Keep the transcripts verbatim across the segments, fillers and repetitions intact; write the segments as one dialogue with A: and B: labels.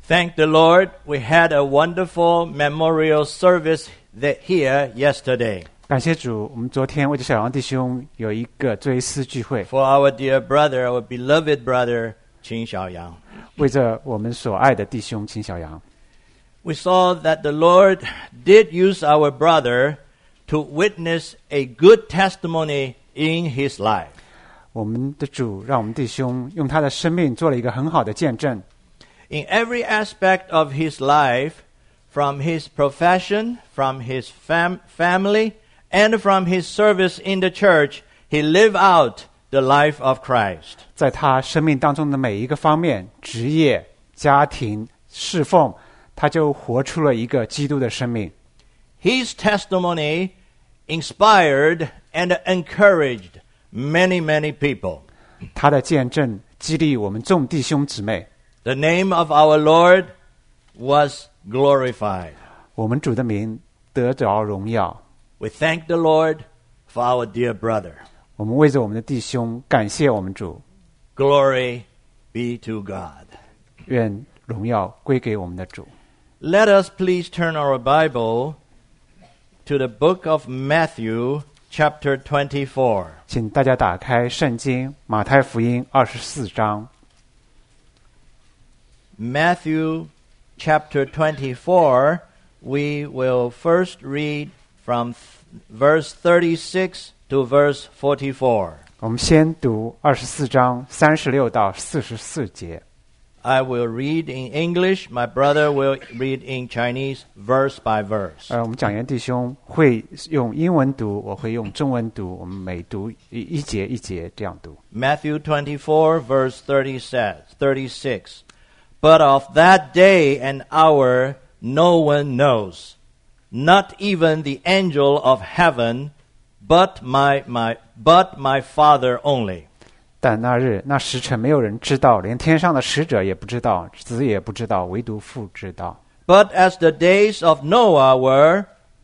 A: Thank the Lord, we had a wonderful memorial service that here yesterday
B: 感谢主，我们昨天为着小杨弟兄有一个追思聚会，
A: for our dear brother, our beloved brother, Qin Xiaoyang.
B: 为着我们所爱的弟兄秦小杨。
A: We saw that the Lord did use our brother to witness a good testimony in his life.
B: 我们的主让我们弟兄用他的生命做了一个很好的见证。
A: In every aspect of his life, from his profession, from his fam- family, and from his service in the church, he lived out the life of Christ.
B: 在他生命当中的每一个方面，职业、家庭、侍奉，他就活出了一个基督的生命。
A: His testimony inspired and encouraged many, many people.
B: 他的见证激励我们众弟兄姊妹。
A: The name of our Lord was glorified.
B: 我们主的名得着荣耀。
A: We thank the Lord for our dear brother.
B: 我们为着我们的弟兄感谢我们主。
A: Glory be to God.
B: 愿荣耀归给我们的主。
A: Let us please turn our Bible to the book of Matthew, chapter twenty-four.
B: 请大家打开圣经马太福音二十四章。
A: Matthew, chapter twenty-four, we will first read from verse thirty-six to verse forty-four.
B: 我们先读二十四章三十六到四十四节。
A: I will read in English. My brother will read in Chinese, verse by verse.
B: 呃，我们讲员弟兄会用英文读，我会用中文读，我们每读一一节一节这样读。
A: Matthew twenty-four, verse thirty says, thirty-six. But of that day and hour no one knows, not even the angel of heaven, but my, my, but my Father only.
B: 但那日那时辰没有人知道，连天上的使者也不知道，子也不知道，唯独父知道。
A: But as the days of Noah were,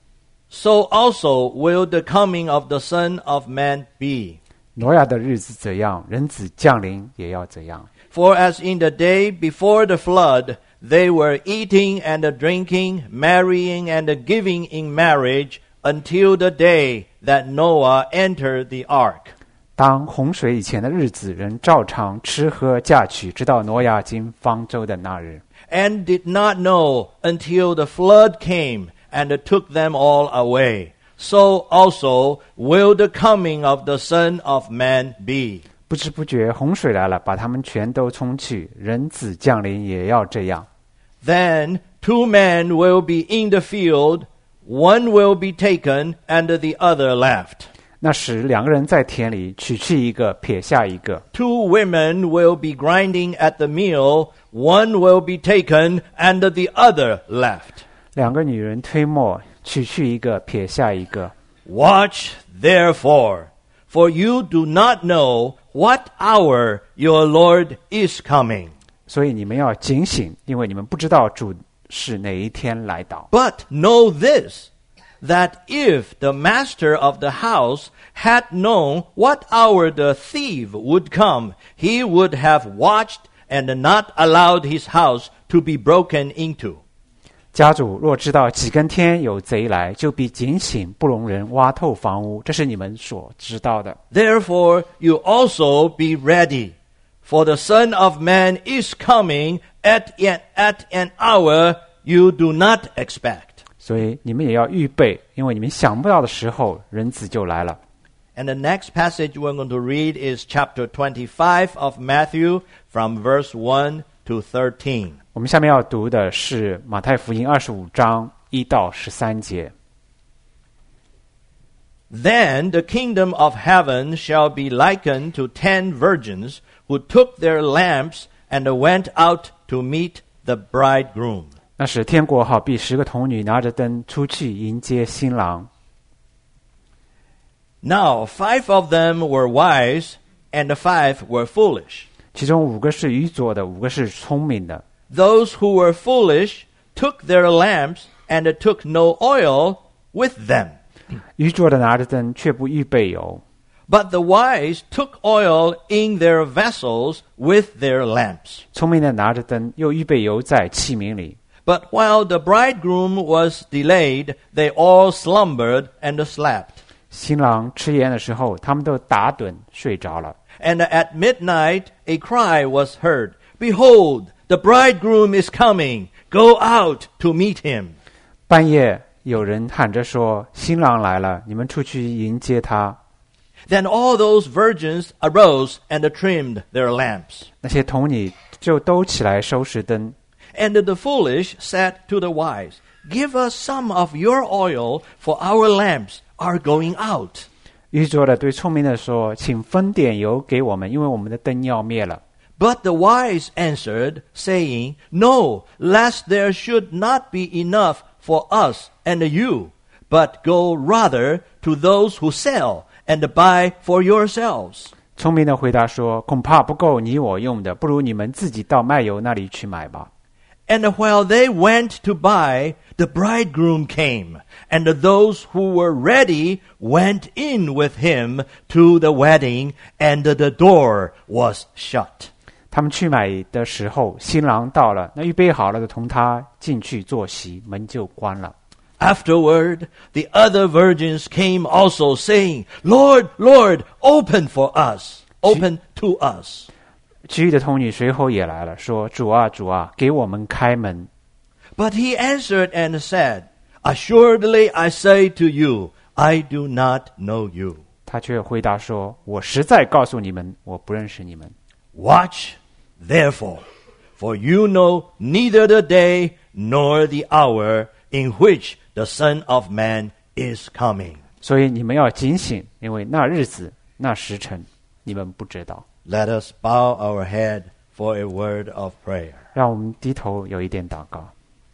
A: so also will the coming of the Son of Man be.
B: 挪亚的日子怎样，人子降临也要怎样。
A: For as in the day before the flood, they were eating and drinking, marrying and giving in marriage until the day that Noah entered the ark.
B: 当洪水以前的日子，人照常吃喝嫁娶，直到挪亚进方舟的那日。
A: And did not know until the flood came and took them all away. So also will the coming of the Son of Man be.
B: 不知不觉洪水来了，把他们全都冲去，人子降临也要这样。
A: Then two men will be in the field, one will be taken and the other left.
B: 那时两个人在田里，取去一个，撇下一个。
A: Two women will be grinding at the mill, one will be taken and the other left.
B: 两个女人推磨，取去一个，撇下一个。
A: Watch therefore, for you do not know what hour your Lord is coming.
B: 所以你们要警醒，因为你们不知道主是哪一天来到。
A: But know this, that if the master of the house had known what hour the thief would come, he would have watched and not allowed his house to be broken into.
B: 家主若知道几更天有贼来，就必警醒，不容人挖透房屋。这是你们所知道的。
A: Therefore you also be ready, for the Son of Man is coming at an, at an hour you do not expect.
B: 所以你们也要预备，因为你们想不到的时候，人子就来了。
A: And the next passage we're going to read is chapter twenty-five of Matthew from verse one to thirteen.
B: 我们下面要读的是马太福音二十五章一到十三节。
A: Then the kingdom of heaven shall be likened to ten virgins who took their lamps and went out to meet the bridegroom.
B: 那时天国好比十个童女拿着灯出去迎接新郎。
A: Now five of them were wise, and five were foolish.
B: 其中五个是愚拙的，五个是聪明的。
A: Those who were foolish took their lamps and took no oil with them.
B: 愚拙的拿着灯，却不预备油。
A: But the wise took oil in their vessels with their lamps.
B: 聪明的拿着灯，又预备油在器皿里。
A: But while the bridegroom was delayed, they all slumbered and slept.
B: 新郎吃宴的时候，他们都打盹睡着了。
A: And at midnight a cry was heard, Behold, the bridegroom is coming. Go out to meet him.
B: 半夜有人喊着说：“新郎来了，你们出去迎接他。”
A: Then all those virgins arose and trimmed their lamps.
B: 那些童女就都起来收拾灯。
A: And the foolish said to the wise, Give us some of your oil, for our lamps are going out.
B: 愚拙的对聪明的说：“请分点油给我们，因为我们的灯要灭了。”
A: But the wise answered, saying, No, lest there should not be enough for us and you, but go rather to those who sell and buy for yourselves.
B: 聪明的回答说：“恐怕不够你我用的，不如你们自己到卖油那里去买吧。”
A: And while they went to buy, the bridegroom came, and those who were ready went in with him to the wedding, and the door was shut.
B: 他们去买的时候，新郎到了，那预备好了的同他进去坐席，门就关了。
A: Afterward, the other virgins came also, saying, Lord, Lord, open for us, open to us.
B: 其余的童女随后也来了，说：“主啊，主啊，给我们开门。”
A: But he answered and said, Assuredly I say to you, I do not know you.
B: 他却回答说：“我实在告诉你们，我不认识你们。”
A: Watch, therefore, for you know neither the day nor the hour in which the Son of Man is coming.
B: 所以你们要警醒，因为那日子、那时辰，你们不知道。
A: Let us bow our head for a word of prayer.
B: 让我们低头有一点祷告。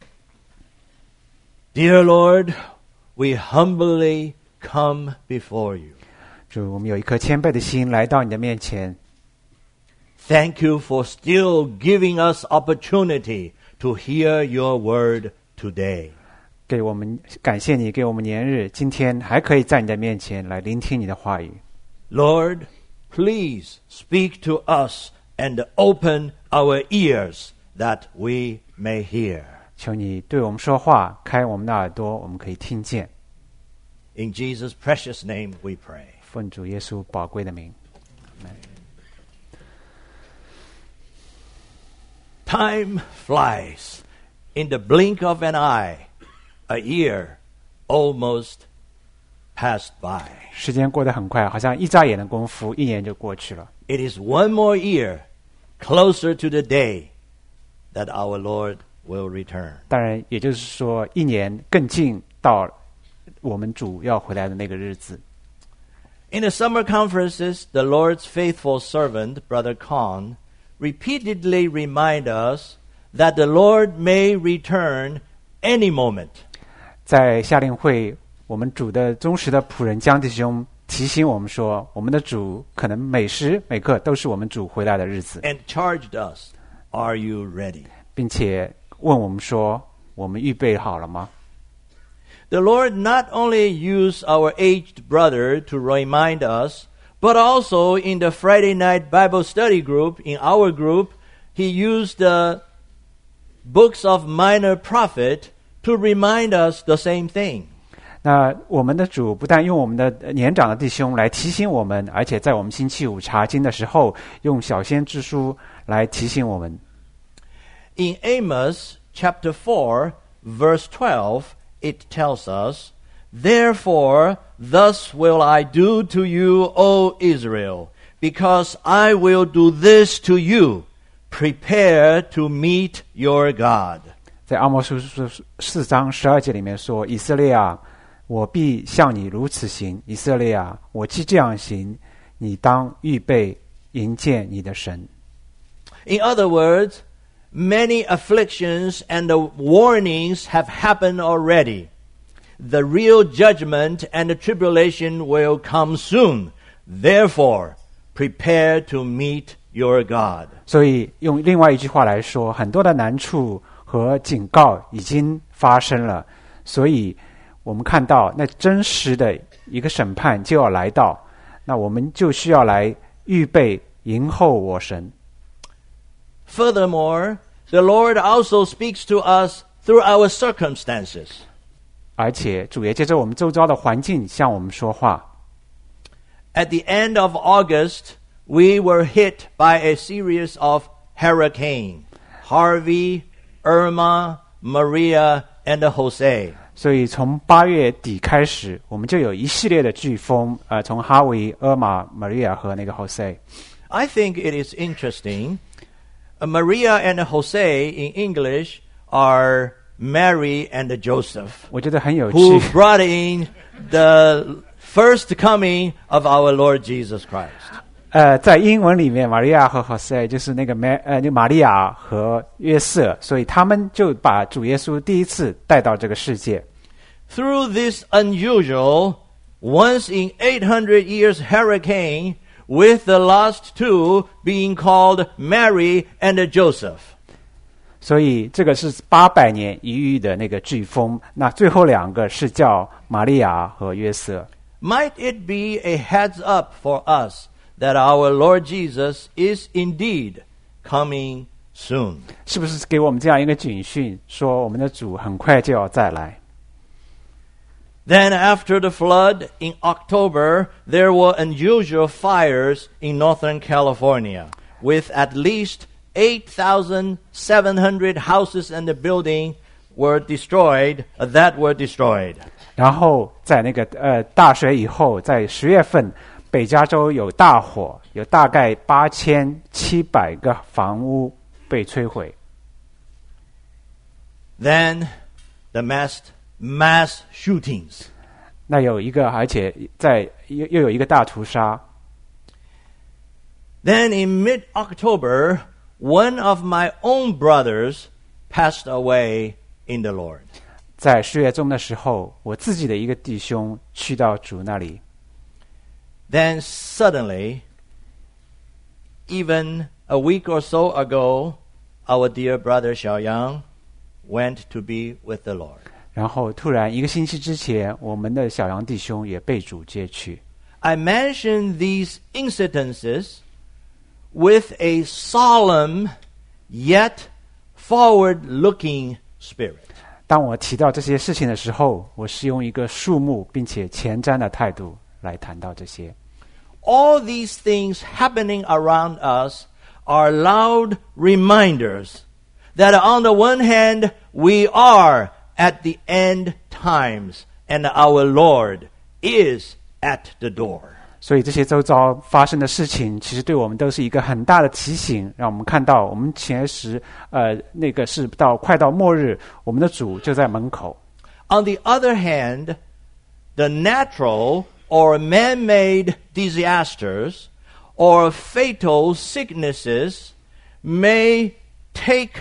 A: Dear Lord, we humbly come before you.
B: 主，我们有一颗谦卑的心来到你的面前。
A: Thank you for still giving us opportunity to hear your word today.
B: 给我们感谢你，给我们年日，今天还可以在你的面前来聆听你的话语。
A: Lord, please speak to us and open our ears that we may hear.
B: 求你对我们说话，开我们的耳朵，我们可以听见。
A: In Jesus' precious name we pray.
B: 奉主耶稣宝贵的名。
A: Time flies. In the blink of an eye, a year almost passed by.
B: 时间过得很快，好像一眨眼的功夫，一年就过去了。
A: It is one more year closer to the day that our Lord will return.
B: 当然，也就是说，一年更近到我们主要回来的那个日子。
A: In the summer conferences, the Lord's faithful servant, Brother Kahn, repeatedly remind us that the Lord may return any moment.
B: 在夏令会，我们主的忠实的仆人江弟兄提醒我们说，我们的主可能每时每刻都是我们主回来的日子，
A: And charged us, are you ready?
B: 并且问我们说，我们预备好了吗？
A: The Lord not only used our aged brother to remind us, but also in the Friday night Bible study group, in our group, he used the books of minor prophet to remind us the same thing.
B: 那我们的主不但用我们的年长的弟兄来提醒我们，而且在我们星期五查经的时候，用小先知书来提醒我们。
A: In Amos chapter four, verse twelve, it tells us, Therefore, thus will I do to you, O Israel, because I will do this to you. Prepare to meet your God.
B: 在阿摩书四章十二节里面说：“以色列啊，我必向你如此行；以色列啊，我既这样行，你当预备迎见你的神。”
A: In other words, many afflictions and the warnings have happened already. The real judgment and the tribulation will come soon. Therefore, prepare to meet your God.
B: 所以用另外一句话来说，很多的难处和警告已经发生了，所以我们看到那真实的一个审判就要来到。 那我们就需要来预备迎候我神。
A: Furthermore, the Lord also speaks to us through our circumstances.
B: 而且主也借着我们周遭的环境向我们说话。
A: At the end of August, we were hit by a series of hurricanes, Harvey, Irma, Maria, and Jose.
B: 所以从八月底开始，我们就有一系列的飓风，呃，从哈维、厄玛、Maria 和那个 Jose。
A: I think it is interesting. Uh, Maria and Jose in English are Mary and Joseph,
B: 我觉得很有
A: who
B: 趣。
A: brought in the first coming of our Lord Jesus Christ.
B: 呃，在英文里面，玛利亚和 Jose 就是那个玛呃，那玛利亚和约瑟，所以他们就把主耶稣第一次带到这个世界。
A: Through this unusual, once in eight hundred years hurricane, with the last two being called Mary and Joseph.
B: 所以这个是八百年一遇的那个飓风，那最后两个是叫玛利亚和约瑟。
A: Might it be a heads up for us that our Lord Jesus is indeed coming soon?
B: 是不是给我们这样一个警讯，说我们的主很快就要再来？
A: Then after the flood in October, there were unusual fires in Northern California, with at least eight thousand seven hundred houses and the building were destroyed, uh, that were destroyed.
B: 然后在那个呃大水以后，在十月份，北加州有大火，有大概八千七百个房屋被摧毁。
A: Then the mass mass shootings.
B: 那有一个，而且在又又有一个大屠杀。
A: Then in mid-October, one of my own brothers passed away in the Lord.
B: 在十月中的时候，我自己的一个弟兄去到主那里。
A: Then suddenly, even a week or so ago, our dear brother Xiaoyang went to be with the Lord.
B: 然后突然一个星期之前，我们的小杨弟兄也被主接去。
A: I mention these incidences with a solemn yet forward-looking spirit.
B: 当我提到这些事情的时候，我是用一个肃穆并且前瞻的态度来谈到这些。
A: All these things happening around us are loud reminders that on the one hand, we are at the end times, and our Lord is at the door.
B: 所以这些周遭发生的事情，其实对我们都是一个很大的提醒，让我们看到我们前时呃那个是到快到末日，我们的主就在门口。
A: On the other hand, the natural or man-made disasters or fatal sicknesses may take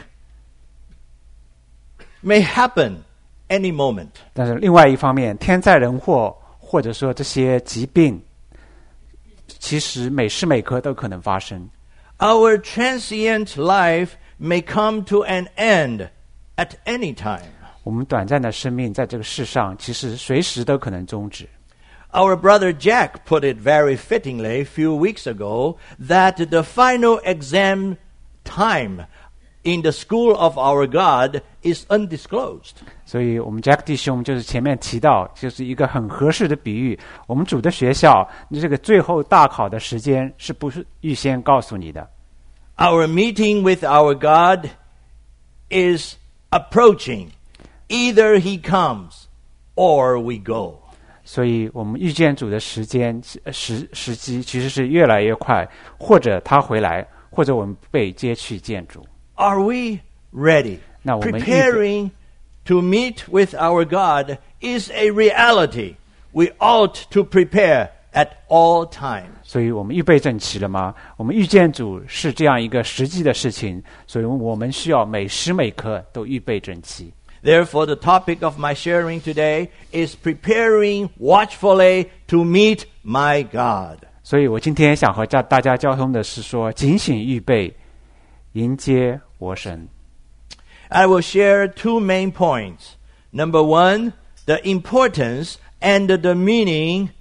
A: may happen any moment.
B: 但是另外一方面，天灾人祸或者说这些疾病，其实每时每刻都可能发生。
A: Our transient life may come to an end at any time.
B: 我们短暂的生命在这个世上，其实随时都可能终止。
A: Our brother Jack put it very fittingly a few weeks ago that the final exam time in the school of our God is undisclosed.
B: 所以我们 Jack 弟兄就是前面提到，就是一个很合适的比喻。我们主的学校，这个最后大考的时间是不是预先告诉你的？
A: Our meeting with our God is approaching. Either he comes or we go.
B: 所以我们遇见主的时间时时机其实是越来越快，或者他回来，或者我们被接去见主。
A: Are we ready?
B: 那我们预备
A: Preparing to meet with our God is a reality. We ought to prepare at all times.
B: 所以我们预备正齐了吗？我们遇见主是这样一个实际的事情，所以我们需要每时每刻都预备正齐。
A: Therefore, the topic of my sharing today is preparing watchfully to meet my God.
B: 所以我今天想和大家交通的是说，警醒预备，迎接我神。
A: I will share two main points. Number one, the importance and the meaning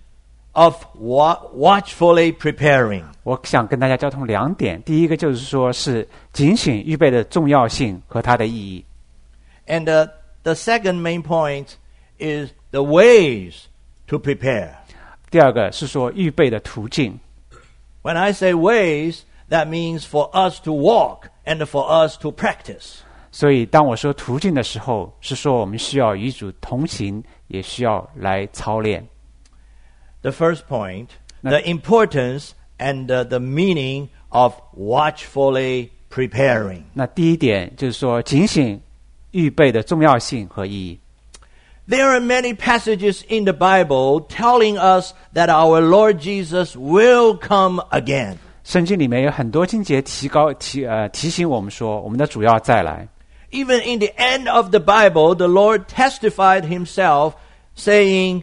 A: of wa- watchfully preparing.
B: 我想跟大家交通两点，第一个就是说是警醒预备的重要性和它的意义。
A: And uh, the second main point is the ways to prepare.
B: 第二个是说预备的途径。
A: When I say ways, that means for us to walk and for us to practice.
B: 所以当我说途径的时候，是说我们需要与主同行，也需要来操练。
A: The first point, the importance and uh, the meaning of watchfully preparing.
B: 那第一点就是说警醒预备的重要性和意义。
A: There are many passages in the Bible telling us that our Lord Jesus will come again.
B: 圣经里面有很多经节提高提呃提醒我们说，我们的主要再来。
A: Even in the end of the Bible, the Lord testified himself, saying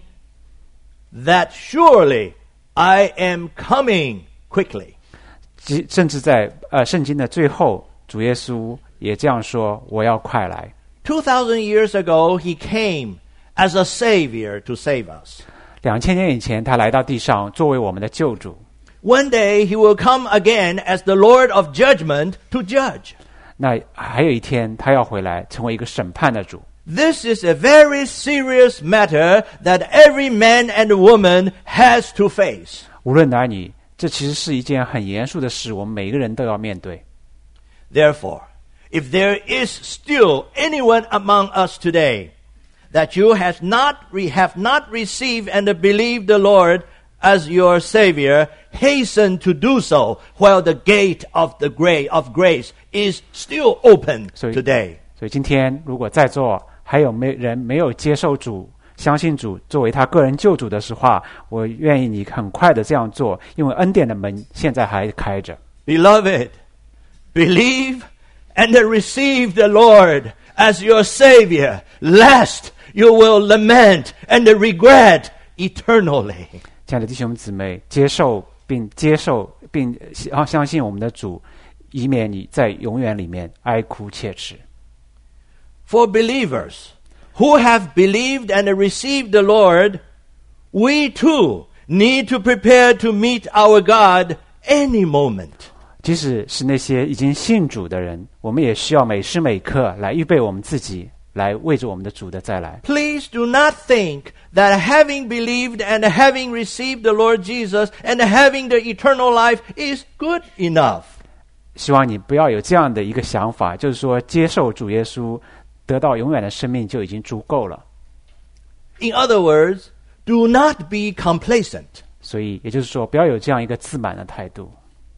A: that surely I am coming quickly.
B: 甚至在呃圣经的最后，主耶稣也这样说：“我要快来。”
A: Two thousand years ago, he came as a savior to save us.
B: 两千年以前，他来到地上作为我们的救主。
A: One day, he will come again as the Lord of judgment to judge.
B: 那还有一天，他要回来，成为一个审判的主。
A: This is a very serious matter that every man and woman has to face.
B: 无论男女，这其实是一件很严肃的事，我们每一个人都要面对。
A: Therefore, if there is still anyone among us today that you has not re- have not received and believed the Lord as your Savior, hasten to do so while the gate of the grace of grace is still open today.
B: 所以今天如果在座还有没人没有接受主、相信主作为他个人救主的时候，我愿意你很快的这样做，因为恩典的门现在还开着。
A: Beloved, believe and receive the Lord as your Savior, lest you will lament and regret eternally.
B: 亲爱的弟兄姊妹，接受并接受并相信我们的主，以免你在永远里面哀哭切齿。
A: For believers who have believed and received the Lord, we too need to prepare to meet our God any moment.
B: 即使是那些已经信主的人，我们也需要每时每刻来预备我们自己，来为着我们的主的再来。
A: Please do not think that having believed and having received the Lord Jesus and having the eternal life is good enough.
B: 希望你不要有这样的一个想法，就是说接受主耶稣，得到永远的生命就已经足够了。
A: In other words, do not be complacent.
B: 所以也就是说，不要有这样一个自满的态度。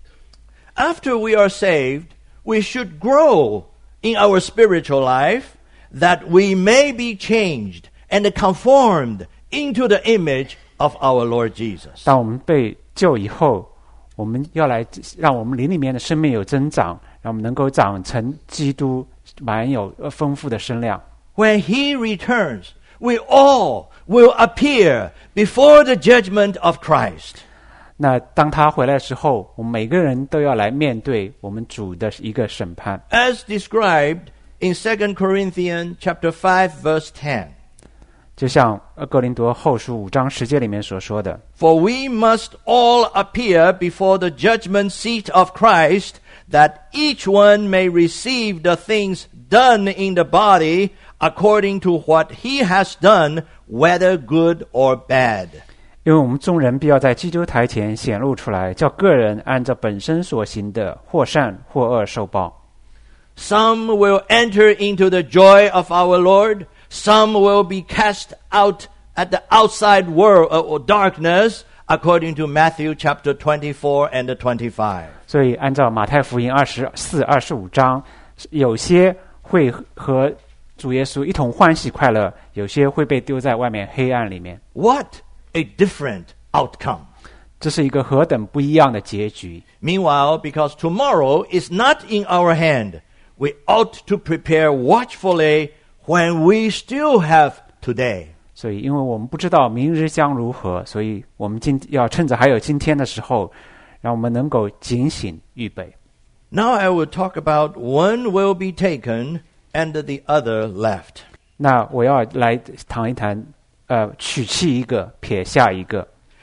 A: After we are saved, we should grow in our spiritual life, that we may be changed and conformed into the image of our Lord Jesus.
B: 当我们被救以后，我们要来让我们灵里面的生命有增长，让我们能够长成基督满有丰富的身量。
A: When he returns, we all will appear before the judgment of Christ.
B: 那当他回来的时候，我们每个人都要来面对我们主的一个审判。
A: As described in Second Corinthians chapter five verse ten.
B: 就像哥林多后书五章十节里面所说的
A: For we must all appear before the judgment seat of Christ, that each one may receive the things done in the body according to what he has done, whether good or bad.
B: 因为我们众人必要在基督台前显露出来，叫个人按照本身所行的，或善或恶受报。
A: Some will enter into the joy of our Lord, some will be cast out at the outside world or darkness, according to Matthew chapter twenty-four and twenty-five.
B: 所以按照马太福音二十四、二十五章，有些会和主耶稣一同欢喜快乐，有些会被丢在外面黑暗里面。
A: What a different outcome.
B: 这是一个何等不一样的结局。
A: Meanwhile, because tomorrow is not in our hand, we ought to prepare watchfully when we still have today.
B: 所以因为我们不知道明日将如何，所以我们今要趁着还有今天的时候，让我们能够警醒预备。
A: Now I will talk about one will be taken and the other left.
B: 那我要来谈一谈，呃，取弃一个，撇下一个。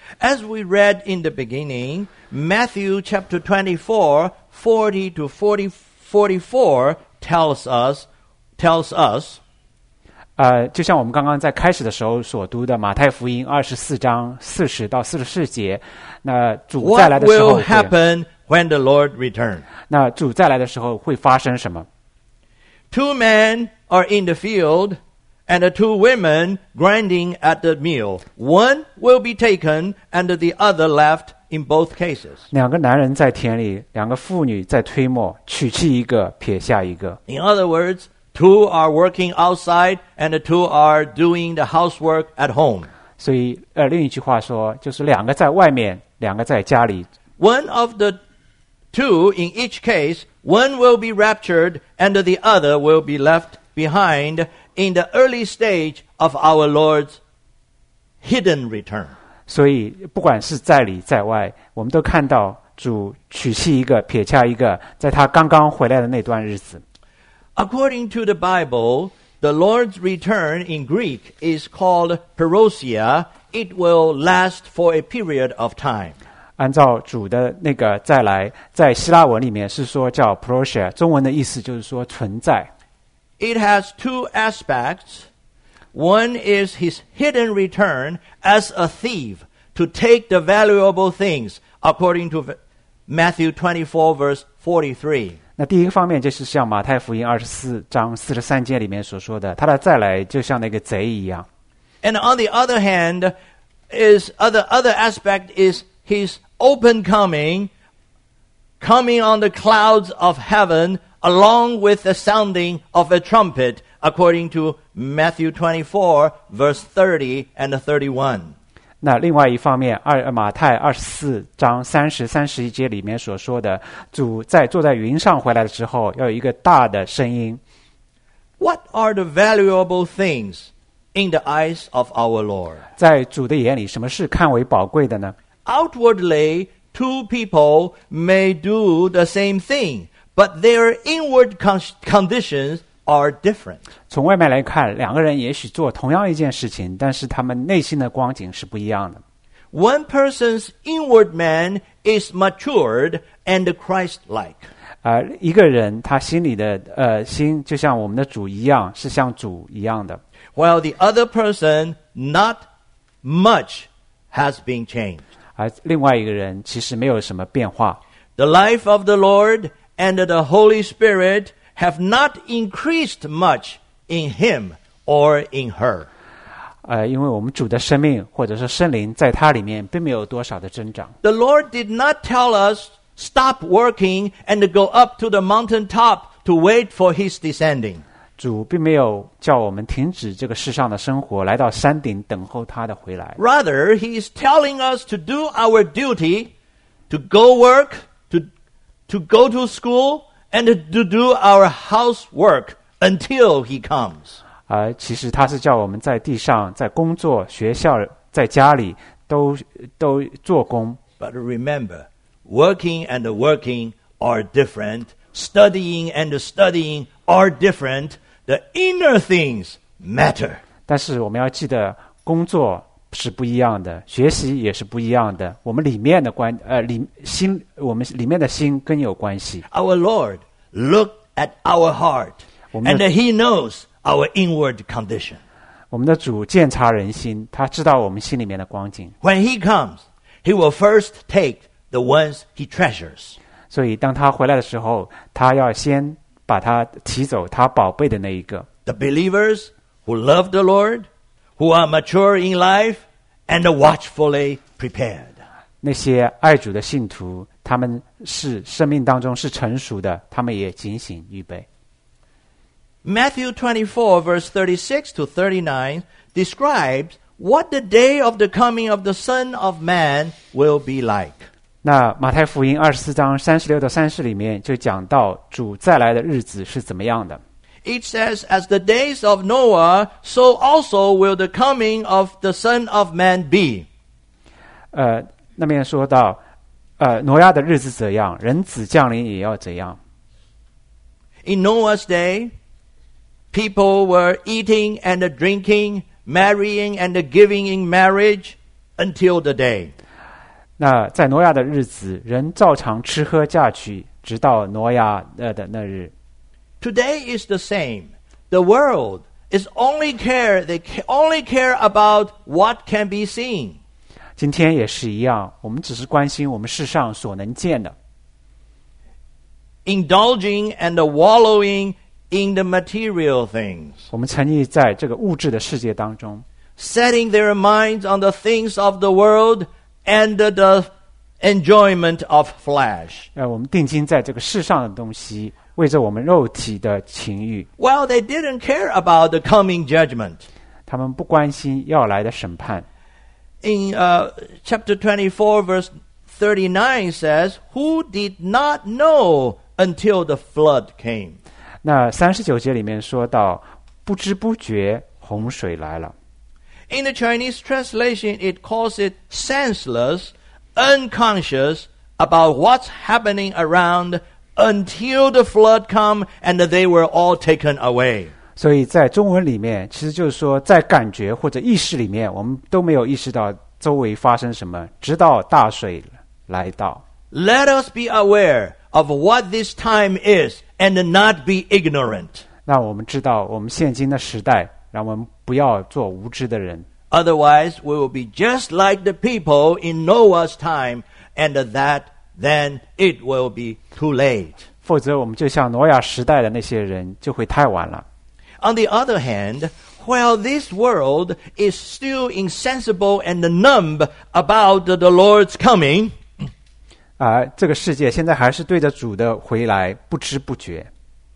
A: As we read in the beginning, Matthew chapter twenty-four, forty to forty, forty-four tells us, tells us,
B: 呃，就像我们刚刚在开始的时候所读的马太福音二十四章四十到四十四节，那主再来
A: what
B: 的时候
A: will happen when the Lord returns?
B: 那主再来的时候会发生什么？
A: Two men are in the field, and the two women grinding at the mill. One will be taken, and the other left in both cases.
B: 两个男人在田里，两个妇女在推磨，取去一个，撇下一个。
A: In other words, two are working outside, and the two are doing the housework at home.
B: 所以，呃，另一句话说，就是两个在外面，两个在家里。
A: One of the two, in each case, one will be raptured, and the other will be left behind in the early stage of our Lord's hidden return.
B: 所以，不管是在里在外，我们都看到主取弃一个，撇下一个，在他刚刚回来的那段日子。
A: According to the Bible, the Lord's return in Greek is called parousia. It will last for a period of time.
B: 按照主的那个再来，在希腊文里面是说叫 parousia， 中文的意思就是说存在。
A: It has two aspects. One is his hidden return as a thief to take the valuable things, according to Matthew twenty-four, verse forty-three.
B: 那第一个方面就是像马太福音二十四章四十三节里面所说的，他的再来就像那个贼一样。
A: And on the other hand, is other other aspect is his open coming, coming on the clouds of heaven, along with the sounding of a trumpet, according to Matthew twenty-four, verse thirty and thirty-one.
B: 那另外一方面，二马太二十四章三十、三十一节里面所说的，主在坐在云上回来的时候，要有一个大的声音。
A: What are the valuable things in the eyes of our Lord?
B: 在主的眼里，什么是看为宝贵的呢？
A: Outwardly, two people may do the same thing, but their inward con- conditions are different.
B: 从外面来看，两个人也许做同样一件事情，但是他们内心的光景是不一样的。
A: One person's inward man is matured and Christ-like.
B: 啊、呃，一个人他心里的呃心，就像我们的主一样，是像主一样的。
A: While the other person, not much has been changed.
B: 而另外一个人其实没有什么变化。
A: The life of the Lord and the Holy Spirit have not increased much in him or in her.
B: 呃，因为我们主的生命或者是圣灵在他里面并没有多少的增长。
A: The Lord did not tell us stop working and go up to the mountain top to wait for his descending.
B: 主并没有叫我们停止这个世上的生活，来到山顶等候他的回来。
A: Rather, he is telling us to do our duty, to go work, to, to go to school, and to do our housework until he comes.
B: 而、呃、其实他是叫我们在地上、在工作、学校、在家里都都做工。
A: But remember, working and working are different. Studying and studying are different. The inner things matter.
B: 但是我们要记得，工作是不一样的，学习也是不一样的。我们里面的关呃里心，我们里面的心更有关系。
A: Our Lord looked at our heart, and he knows our inward condition.
B: 我们的主鉴察人心，他知道我们心里面的光景。
A: When he comes, he will first take the ones he treasures.
B: 所以当他回来的时候，他要先把他提走，他宝贝的那一个。
A: The believers who love the Lord, who are mature in life, and watchfully prepared.
B: 那些爱主的信徒，他们是生命当中是成熟的，他们也警醒预备。
A: Matthew twenty-four, verse thirty-six to thirty-nine describes what the day of the coming of the Son of Man will be like.
B: 那马太福音二十四章三十六到三十里面就讲到主再来的日子是怎么样的。
A: It says, as the days of Noah, so also will the coming of the Son of Man be.
B: 呃，那边说到，呃，挪亚的日子怎样，人子降临也要怎样。
A: In Noah's day, people were eating and drinking, marrying and giving in marriage, until the day.
B: 那在挪亚的日子，人照常吃喝嫁娶，直到挪亚呃的那日。
A: Today is the same. The world is only care, they only care about what can be seen.
B: 今天也是一样，我们只是关心我们世上所能见的。
A: Indulging and wallowing in the material things.
B: 我们沉溺在这个物质的世界当中。
A: Setting their minds on the things of the world and the enjoyment of flesh.
B: 呃，我们定睛在这个世上的东西，为着我们肉体的情欲。
A: Well, they didn't care about the coming judgment.
B: 他们不关心要来的审判。
A: In uh, chapter twenty-four, verse thirty-nine says, "Who did not know until the flood came?"
B: 那三十九节里面说到，不知不觉洪水来了。
A: In the Chinese translation, it calls it senseless, unconscious about what's happening around until the flood come and they were all taken away.
B: 所以在中文里面，其实就是说，在感觉或者意识里面，我们都没有意识到周围发生什么，直到大水来到。
A: Let us be aware of what this time is and not be ignorant.
B: 那我们知道，我们现今的时代，让我们不要做无知的人。
A: Otherwise, we will be just like the people in Noah's time, and that then it will be too late.
B: 否则，我们就像挪亚时代的那些人，就会太晚了。
A: On the other hand, while this world is still insensible and numb about the Lord's coming,
B: 啊，这个世界现在还是对着主的回来不知不觉。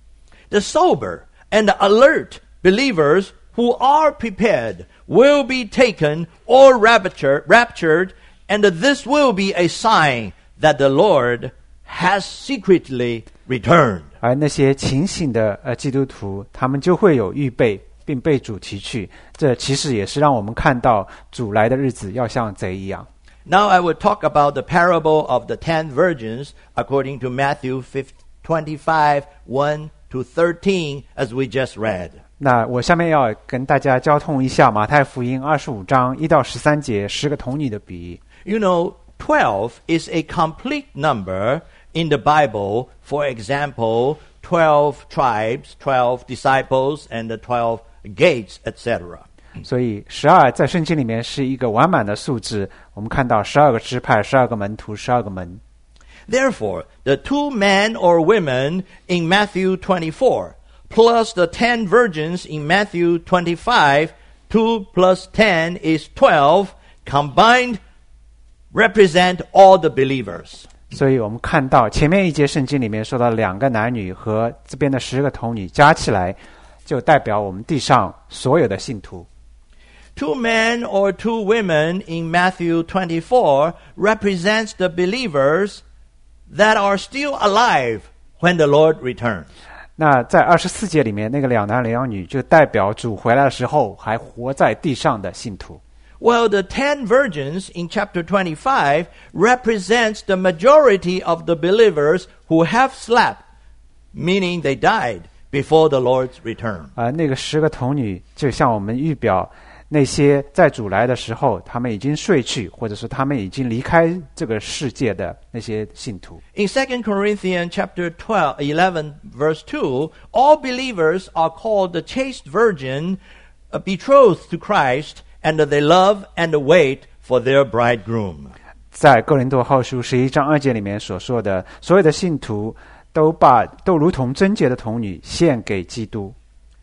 A: The sober and alert believers who are prepared will be taken or raptured, raptured, and this will be a sign that the Lord has secretly returned.
B: 而那些清醒的呃基督徒，他们就会有预备，并被主提去。这其实也是让我们看到主来的日子要像贼一样。
A: Now I will talk about the parable of the ten virgins according to Matthew twenty-five, one to thirteen, as we just read.
B: 那我下面要跟大家交通一下马太福音二十五章一到十三节十个童女的比喻。
A: You know, twelve is a complete number in the Bible. For example, twelve tribes, twelve disciples, and the twelve gates, et cetera.
B: 所以十二在圣经里面是一个完满的数字。我们看到十二个支派、十二个门徒、十二个门。
A: Therefore, the two men or women in Matthew twenty-four, plus the ten virgins in Matthew twenty-five, two plus ten is twelve, combined represent all the believers.
B: 所以我们看到前面一节圣经里面说到两个男女和这边的十个童女加起来，就代表我们地上所有的信徒。
A: Two men or two women in Matthew twenty-four represents the believers that are still alive when the Lord returns.
B: 那在二十四节里面，那个两男两女就代表主回来的时候还活在地上的信徒。
A: Well, the ten virgins in chapter twenty-five represents the majority of the believers who have slept, meaning they died before the Lord's return.
B: 而那个十个童女就像我们预表那些在主来的时候他们已经睡去，或者是他们已经离开这个世界的那些信徒。
A: In Second Corinthians chapter twelve, eleven, verse two, all believers are called the chaste virgin, uh, betrothed to Christ, and they love and wait for their bridegroom.
B: 在哥林多后书十一章二节里面所说的，所有的信徒都把都如同贞洁的童女献给基督。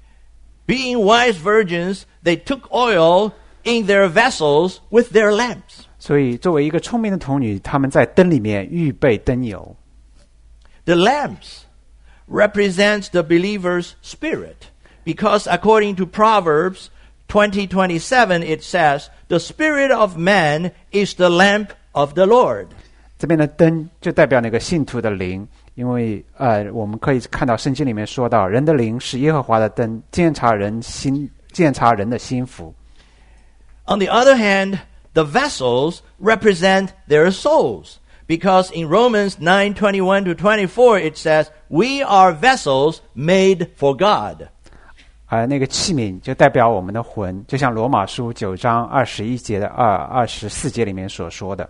A: Being wise virgins, they took oil in their vessels with their lamps.
B: 所以作为一个聪明的童女，他们在灯里面预备灯油。
A: The lamps represents the believer's spirit, because according to Proverbs twenty twenty-seven, it says, "The spirit of man is the lamp of the Lord."
B: 这边的灯就代表那个信徒的灵，因为呃，我们可以看到圣经里面说到，人的灵是耶和华的灯，鉴察人心，鉴察人的心腹。
A: On the other hand, the vessels represent their souls, because in Romans nine twenty-one to twenty-four, it says, "We are vessels made for God."
B: 而那个器皿就代表我们的魂，就像罗马书九章二十一节的二二十四节里面所说的。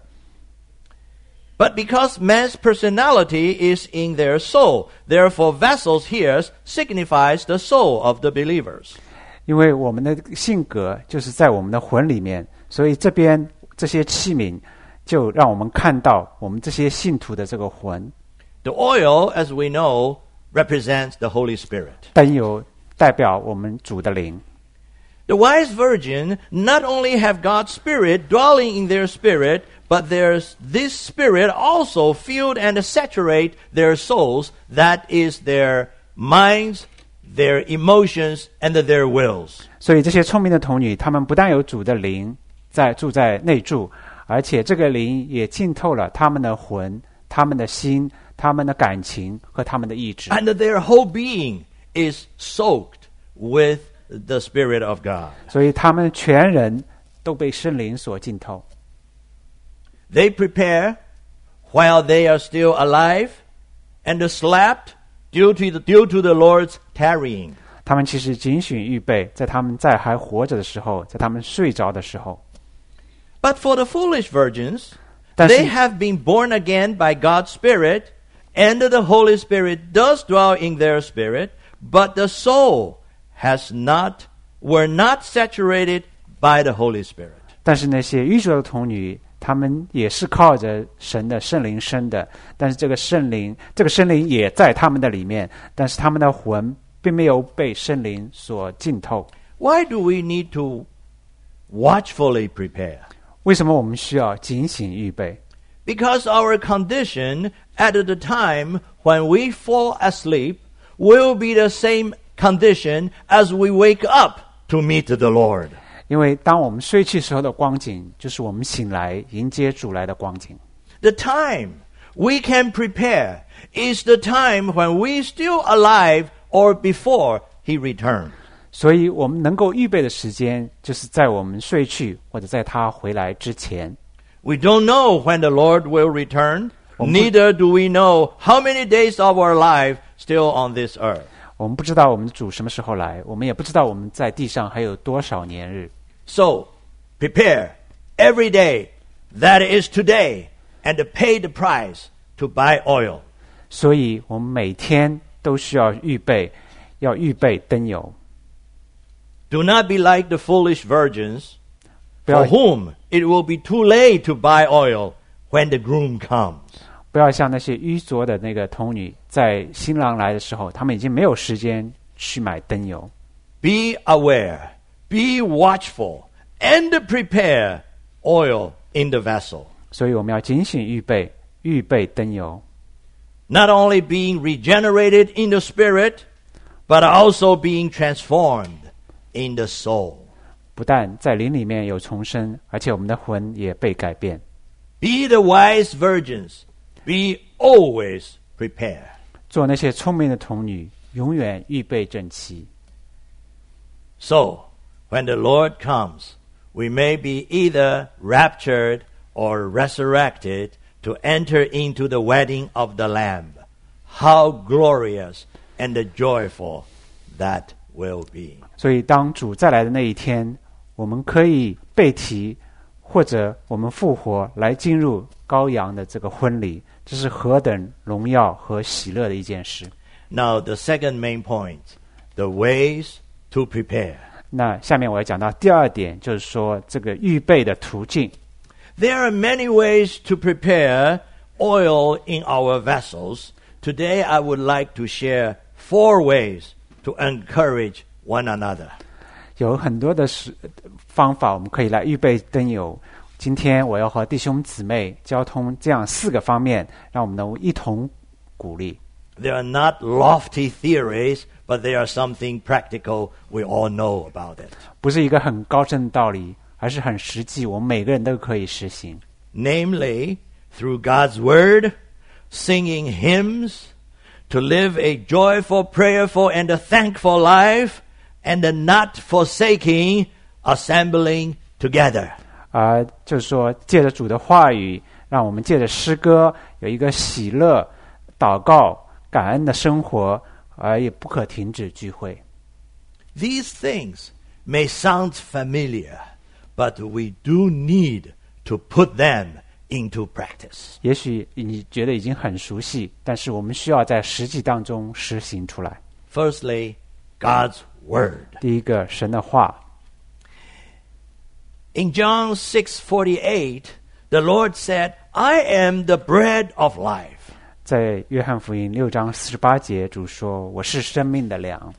A: But because man's personality is in their soul, therefore vessels here signifies the soul of the believers.
B: 因为我们的性格就是在我们的魂里面，所以这边这些器皿就让我们看到我们这些信徒的这个魂。
A: The oil, as we know, represents the Holy Spirit.
B: 灯油代表我们主的灵。
A: The wise virgin not only have God's Spirit dwelling in their spirit, but there's this Spirit also filled and saturate their souls, that is their minds, their emotions, and their wills.
B: 所以这些聪明的童女，她们不但有主的灵在住在内住，而且这个灵也浸透了他们的魂、他们的心、他们的感情和他们的意志。
A: And their whole being is soaked with the Spirit of God.
B: 所以他们全人都被圣灵所浸透。
A: They prepare while they are still alive and slept due to the, due to the Lord's tarrying.
B: 他们其实警醒预备，在他们在还活着的时候，在他们睡着的时候。
A: But for the foolish virgins,
B: 但是
A: they have been born again by God's Spirit, and the Holy Spirit does dwell in their spirit, but the soul has not, were not saturated by the Holy Spirit.
B: 但是那些愚拙的童女，他们也是靠着神的圣灵生的，但是这个圣灵，这个圣灵也在他们的里面，但是他们的魂并没有被圣灵所浸透。
A: Why do we need to watchfully prepare?
B: 为什么我们需要警醒预备？
A: Because our condition at the time when we fall asleep will be the same condition as we wake up to meet the Lord.
B: 因为当我们睡去时候的光景，就是我们醒来迎接主来的光景。
A: The time we can prepare is the time when we still alive or before he returns.
B: 所以我们能够预备的时间，就是在我们睡去或者在他回来之前。
A: We don't know when the Lord will return. Neither do we know how many days of our life still on this earth.
B: 我们不知道我们的主什么时候来，我们也不知道我们在地上还有多少年日。
A: So, prepare every day, that is today, and pay the price to buy oil.
B: 所以我们每天都需要预备，要预备灯油。
A: Do not be like the foolish virgins,
B: 不要
A: for whom it will be too late to buy oil when the groom comes.
B: 不要像那些愚拙的那个童女，在新郎来的时候，他们已经没有时间去买灯油。
A: Be aware, be watchful, and prepare oil in the vessel.
B: 所以我们要警醒预备，预备灯油。
A: Not only being regenerated in the spirit, but also being transformed in the soul.
B: 不但在灵里面有重生，而且我们的魂也被改变。
A: Be the wise virgins. Be always prepared.
B: 做那些聪明的童女，永远预备整齐。
A: So, when the Lord comes, we may be either raptured or resurrected to enter into the wedding of the Lamb. How glorious and joyful that will be.
B: 所以当主再来的那一天，我们可以被提，或者我们复活来进入羔羊的这个婚礼，这是何等荣耀和喜乐的一件事。
A: Now, the second main point, the ways to prepare.
B: 那下面我要讲到第二点，就是说这个预备的途径。
A: There are many ways to prepare oil in our vessels. Today, I would like to share four ways to encourage one another.
B: 有很多的方法，我们可以来预备灯油。今天我要和弟兄姊妹交通这样四个方面，让我们能一同鼓励。
A: They are not lofty theories, but they are something practical we all know about it.
B: 不是一个很高深的道理，而是很实际，我们每个人都可以实行。
A: Namely, through God's Word, singing hymns, to live a joyful, prayerful, and a thankful life, and not forsaking assembling together.
B: 而、呃、就是说，借着主的话语，让我们借着诗歌有一个喜乐、祷告、感恩的生活，而也不可停止聚会。
A: These things may sound familiar, but we do need to put them into practice.
B: 也许你觉得已经很熟悉，但是我们需要在实际当中实行出来。
A: Firstly, God's Word.
B: 第一个，神的话。
A: In John six forty-eight, the Lord said, I am the bread of life.
B: 在约翰福音六章四十八节，主说：“我是生命的粮。”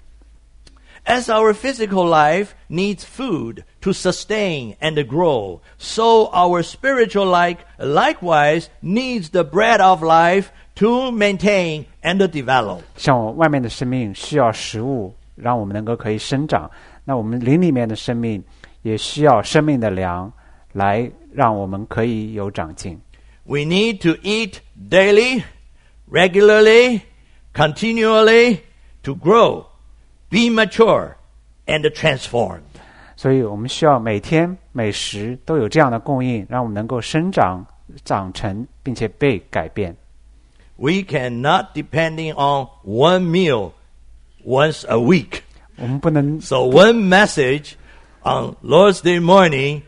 A: As our physical life needs food to sustain and grow, so our spiritual life likewise needs the bread of life to maintain and develop.
B: 像我外面的生命需要食物，让我们能够可以生长。那我们灵里面的生命也需要生命的粮，来让我们可以有长进。
A: We need to eat daily, regularly, continually to grow, be mature, and transformed.
B: 所以我们需要每天每时都有这样的供应，让我们能够生长、长成，并且被改变。
A: We cannot depending on one meal once a week.
B: 我们不能
A: So one message on Lord's Day morning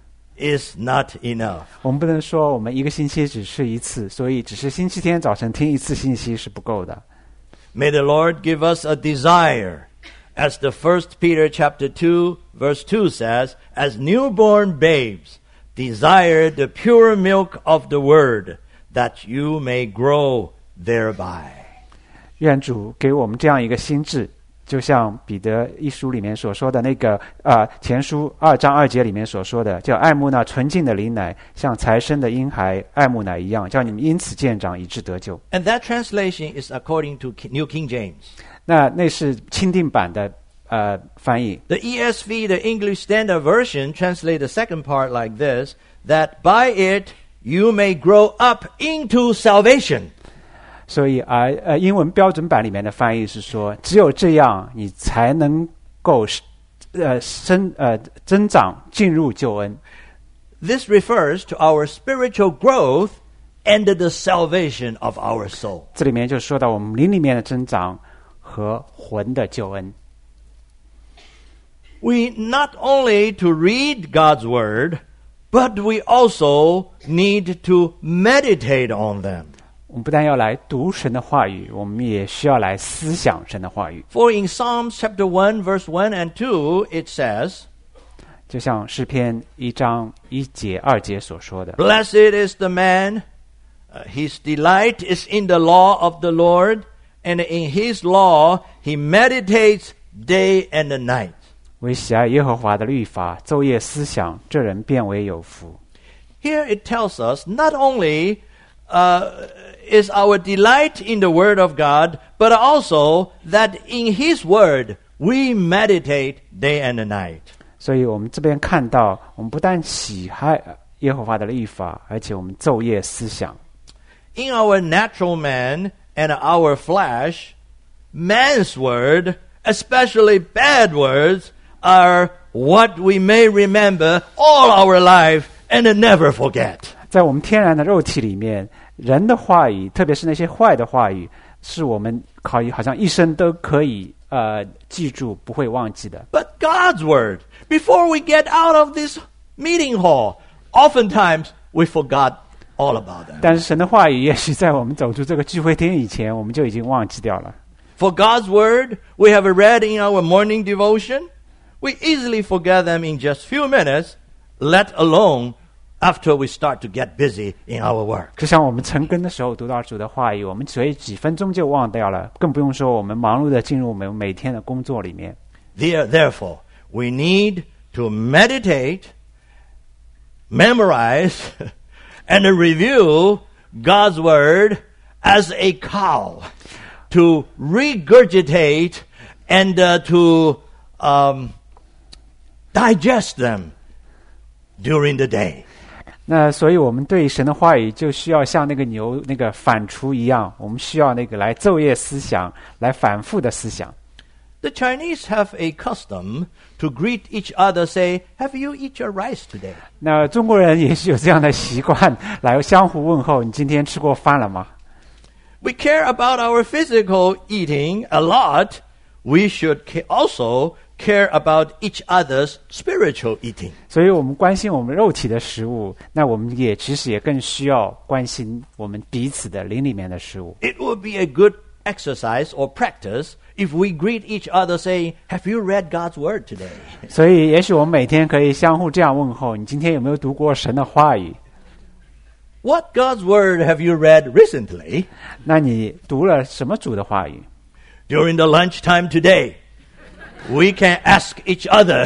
A: is not enough.
B: 我们不能说我们一个星期只吃一次，所以只是星期天早晨听一次信息是不够的。
A: May the Lord give us a desire, as the First Peter chapter two verse two says, as newborn babes, desire the pure milk of the word, that you may grow thereby.
B: 愿主给我们这样一个心智，就像彼得一书里面所说的那个呃前书二章二节里面所说的，叫爱慕那纯净的灵奶，像才生的婴孩爱慕奶一样，叫你们因此渐长，以致得救。
A: And that translation is according to New King James.
B: 那那是钦定版的呃翻译。
A: The E S V, the English Standard Version, translate the second part like this, that by it you may grow up into salvation.
B: 所以而呃英文标准版里面的翻译是说，只有这样你才能够呃生呃增长进入救恩。
A: This refers to our spiritual growth and the salvation of our soul.
B: 这里面就说到我们灵里面的增长和魂的救恩。
A: We not only to read God's word, but we also need to meditate on them.
B: 我们不但要来读神的话语，我们也需要来思想神的话语。
A: For in Psalms chapter one, verse one and two, it says,
B: 就像诗篇一章一节二节所说的，
A: Blessed is the man, uh, his delight is in the law of the Lord, and in his law he meditates day and night.
B: 为喜爱耶和华的律法，昼夜思想，这人变为有福。
A: Here it tells us not only uh, is our delight in the Word of God, but also that in His Word we meditate day and night.
B: 所以我们这边看到，我们不但喜爱耶和华的律法，而且我们昼夜思想。
A: In our natural man and our flesh, man's word, especially bad words, are what we may remember all our life and never forget.
B: 在我们天然的肉体里面，人的话语，特别是那些坏的话语，是我们考好像一生都可以呃记住，不会忘记的。
A: But God's word, before we get out of this meeting hall, oftentimes we forgot all about that.
B: 但是神的话语，也许在我们走出这个聚会厅以前，我们就已经忘记掉了。
A: For God's word, we have read in our morning devotion. We easily forget them in just few minutes, let alone after we start to get busy in our work.
B: 就像我们晨更的时候读到主的话语，我们只会几分钟就忘掉了，更不用说我们忙碌的进入我们每天的工作里面。
A: There, therefore, we need to meditate, memorize, and review God's word as a cow to regurgitate and uh, to um, digest them during the day.
B: 那所以我们对神的话语就需要像那个牛那个反刍一样，我们需要那个来昼夜思想，来反复的思想。
A: The Chinese have a custom to greet each other, say, "Have you eat your rice today?"
B: 那中国人也是有这样的习惯，来相互问候：“你今天吃过饭了吗？”
A: We care about our physical eating a lot. We should ca- also care about each other's spiritual eating.
B: 所以我们关心我们肉体的食物，那我们也其实也更需要关心我们彼此的灵里面的食物。
A: It would be a good exercise or practice if we greet each other saying, "Have you read God's word today?"
B: 所以也许我们每天可以相互这样问候：你今天有没有读过神的话语？
A: What God's word have you read recently?
B: 那你读了什么主的话语？
A: During the lunchtime today, we can ask each other,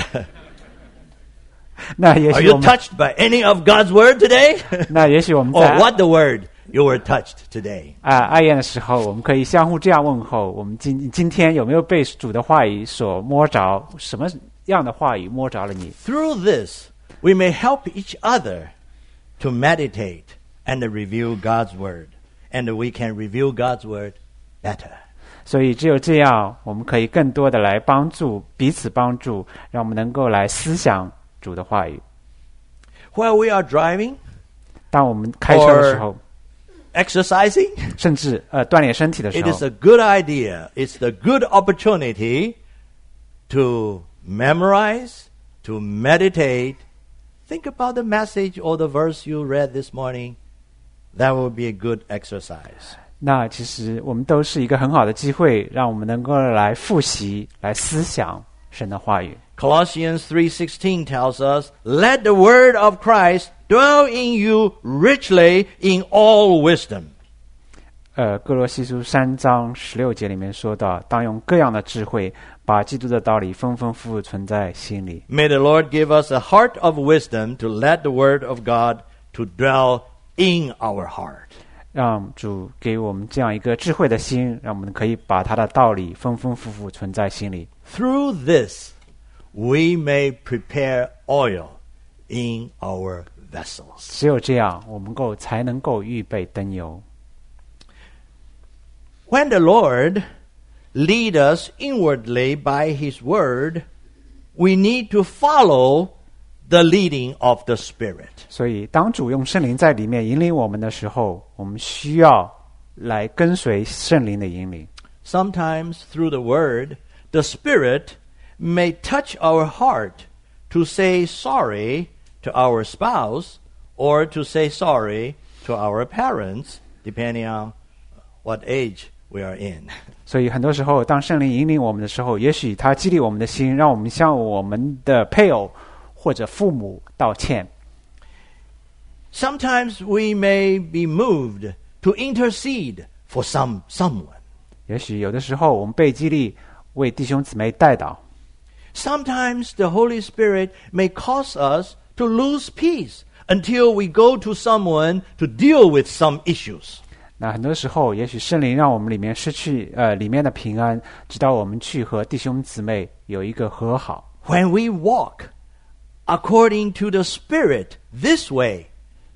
B: 那也
A: "Are
B: 许我
A: you
B: 们，
A: touched by any of God's word today?"
B: 那也许我们
A: Or
B: 在
A: what the word you were touched today?
B: 啊爱宴的时候，我们可以相互这样问候：我们今今天有没有被主的话语所摸着？什么样的话语摸着了你？
A: Through this, we may help each other to meditate and review God's word, and we can review God's word better.
B: 所以只有这样，我们可以更多的来帮助彼此帮助，让我们能够来思想主的话语。
A: While we are driving,
B: 当我们开车的时候，
A: exercising,
B: 甚至呃锻炼身体的时
A: it
B: 候
A: is，a good idea. It's the good opportunity to memorize, to meditate. Think about the message or the verse you read this morning. That will be a good exercise.
B: 那其实我们都是一个很好的机会，让我们能够来复习、来思想神的话语。
A: Colossians three sixteen tells us, "Let the word of Christ dwell in you richly in all wisdom."
B: 呃，哥罗西书三章十六节里面说到，当用各样的智慧，把基督的道理丰丰富富存在心里。
A: May the Lord give us a heart of wisdom to let the word of God to dwell in our heart.
B: 让主给我们这样一个智慧的心，让我们可以把他的道理丰丰富富存在心里。
A: Through this, we may prepare oil in our vessels.
B: 只有这样，我们够才能够预备灯油。
A: When the Lord lead us inwardly by His word, we need to follow the leading of the Spirit.
B: 所以，当主用圣灵在里面引领我们的时候，我们需要来跟随圣灵的引领。
A: Sometimes through the word, the Spirit may touch our heart to say sorry to our spouse or to say sorry to our parents, depending on what age we are in.
B: 所以，很多时候，当圣灵引领我们的时候，也许他激励我们的心，让我们向我们的配偶或者父母道歉。
A: Sometimes we may be moved to intercede for some someone.
B: 也许有的时候，我们被激励为弟兄姊妹代祷。
A: Sometimes the Holy Spirit may cause us to lose peace until we go to someone to deal with some issues.
B: 那很多时候，也许圣灵让我们里面失去呃里面的平安，直到我们去和弟兄姊妹有一个和好。
A: When we walk according to the Spirit this way,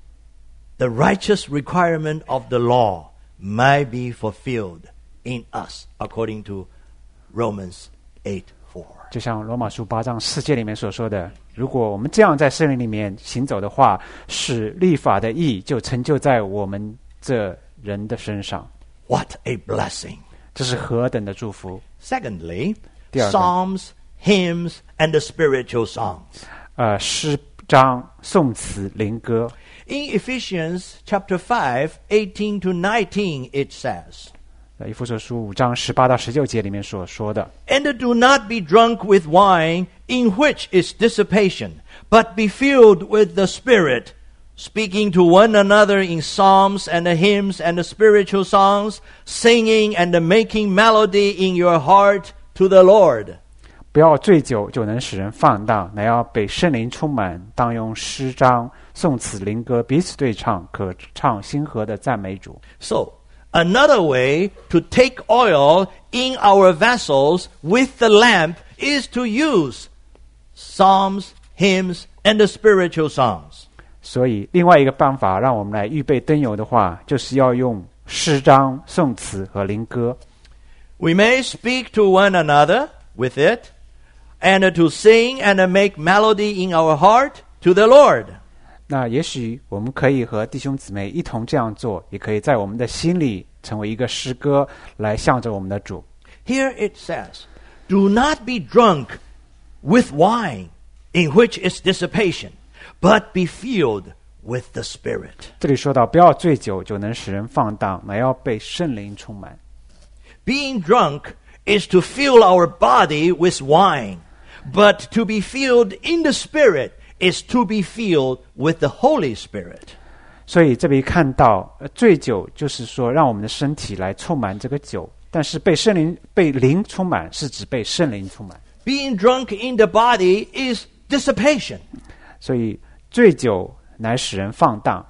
A: the righteous requirement of the law might be fulfilled in us, according to Romans eight four.
B: 就像罗马书八章四节里面所说的，如果我们这样在圣灵里面行走的话，使律法的义就成就在我们这人的身上。
A: What a blessing!
B: 这是何等的祝福！
A: Secondly,
B: 第二个。
A: psalms, hymns, and the spiritual songs.
B: 呃，诗章、颂词、灵歌。
A: In Ephesians chapter five, eighteen to nineteen, it says,
B: 在以弗所书五章十八到十九节里面所说的，
A: "And do not be drunk with wine, in which is dissipation, but be filled with the Spirit, speaking to one another in psalms and hymns and spiritual songs, singing and making melody in your heart to the Lord."
B: 不要醉酒，就能使人放荡，乃要被圣灵充满，当用诗章、颂词、灵歌彼此对唱，可唱心和的赞美主。
A: So, another way to take oil in our vessels with the lamp is to use psalms, hymns, and the spiritual songs.
B: 所以，另外一个办法，让我们来预备灯油的话，就是要用诗章、颂词和灵歌。
A: We may speak to one another with it, and to sing and make melody in our heart to the Lord.
B: 那也许我们可以和弟兄姊妹一同这样做，也可以在我们的心里成为一个诗歌，来向着我们的主。
A: Here it says, "Do not be drunk with wine, in which is dissipation, but be filled with the Spirit.
B: 这里说到，不要醉酒，酒能使人放荡，乃要被圣灵充满。
A: Being drunk is to fill our body with wine, but to be filled in the Spirit is to be filled with the Holy Spirit.
B: 所以这里看到，呃醉酒就是说让我们的身体来充满这个酒，但是被圣灵、被灵充满是指被圣灵充满。
A: Being drunk in the body is dissipation.
B: 所以醉酒乃使人放荡。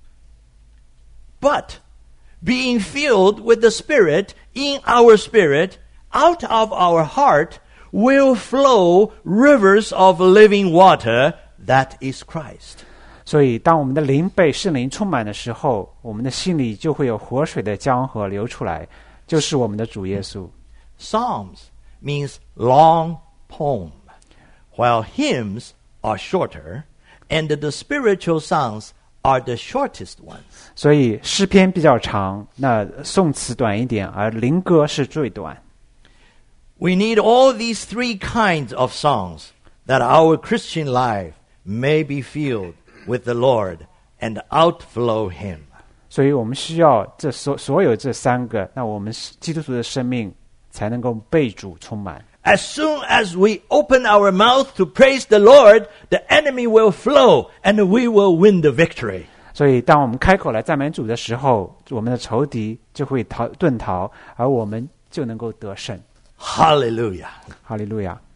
A: But being filled with the Spirit in our spirit, out of our heart will flow rivers of living water, that is Christ.
B: 所以当我们的灵被圣灵充满的时候，我们的心里就会有活水的江河流出来，就是我们的主耶稣。
A: Psalms means long poem, while hymns are shorter, and the spiritual songs are the shortest ones.
B: 所以诗篇比较长，那颂词短一点，而灵歌是最短。
A: We need all these three kinds of songs that our Christian life may be filled with the Lord and outflow Him.
B: 所以我们需要这所所有这三个，那我们基督徒的生命才能够被主充满。
A: As soon as we open our mouth to praise the Lord, the enemy will flow and we will win the victory.
B: 所以当我们开口来赞美主的时候，我们的仇敌就会逃遁逃，而我们就能够得胜。
A: Hallelujah.
B: 哈利路亚。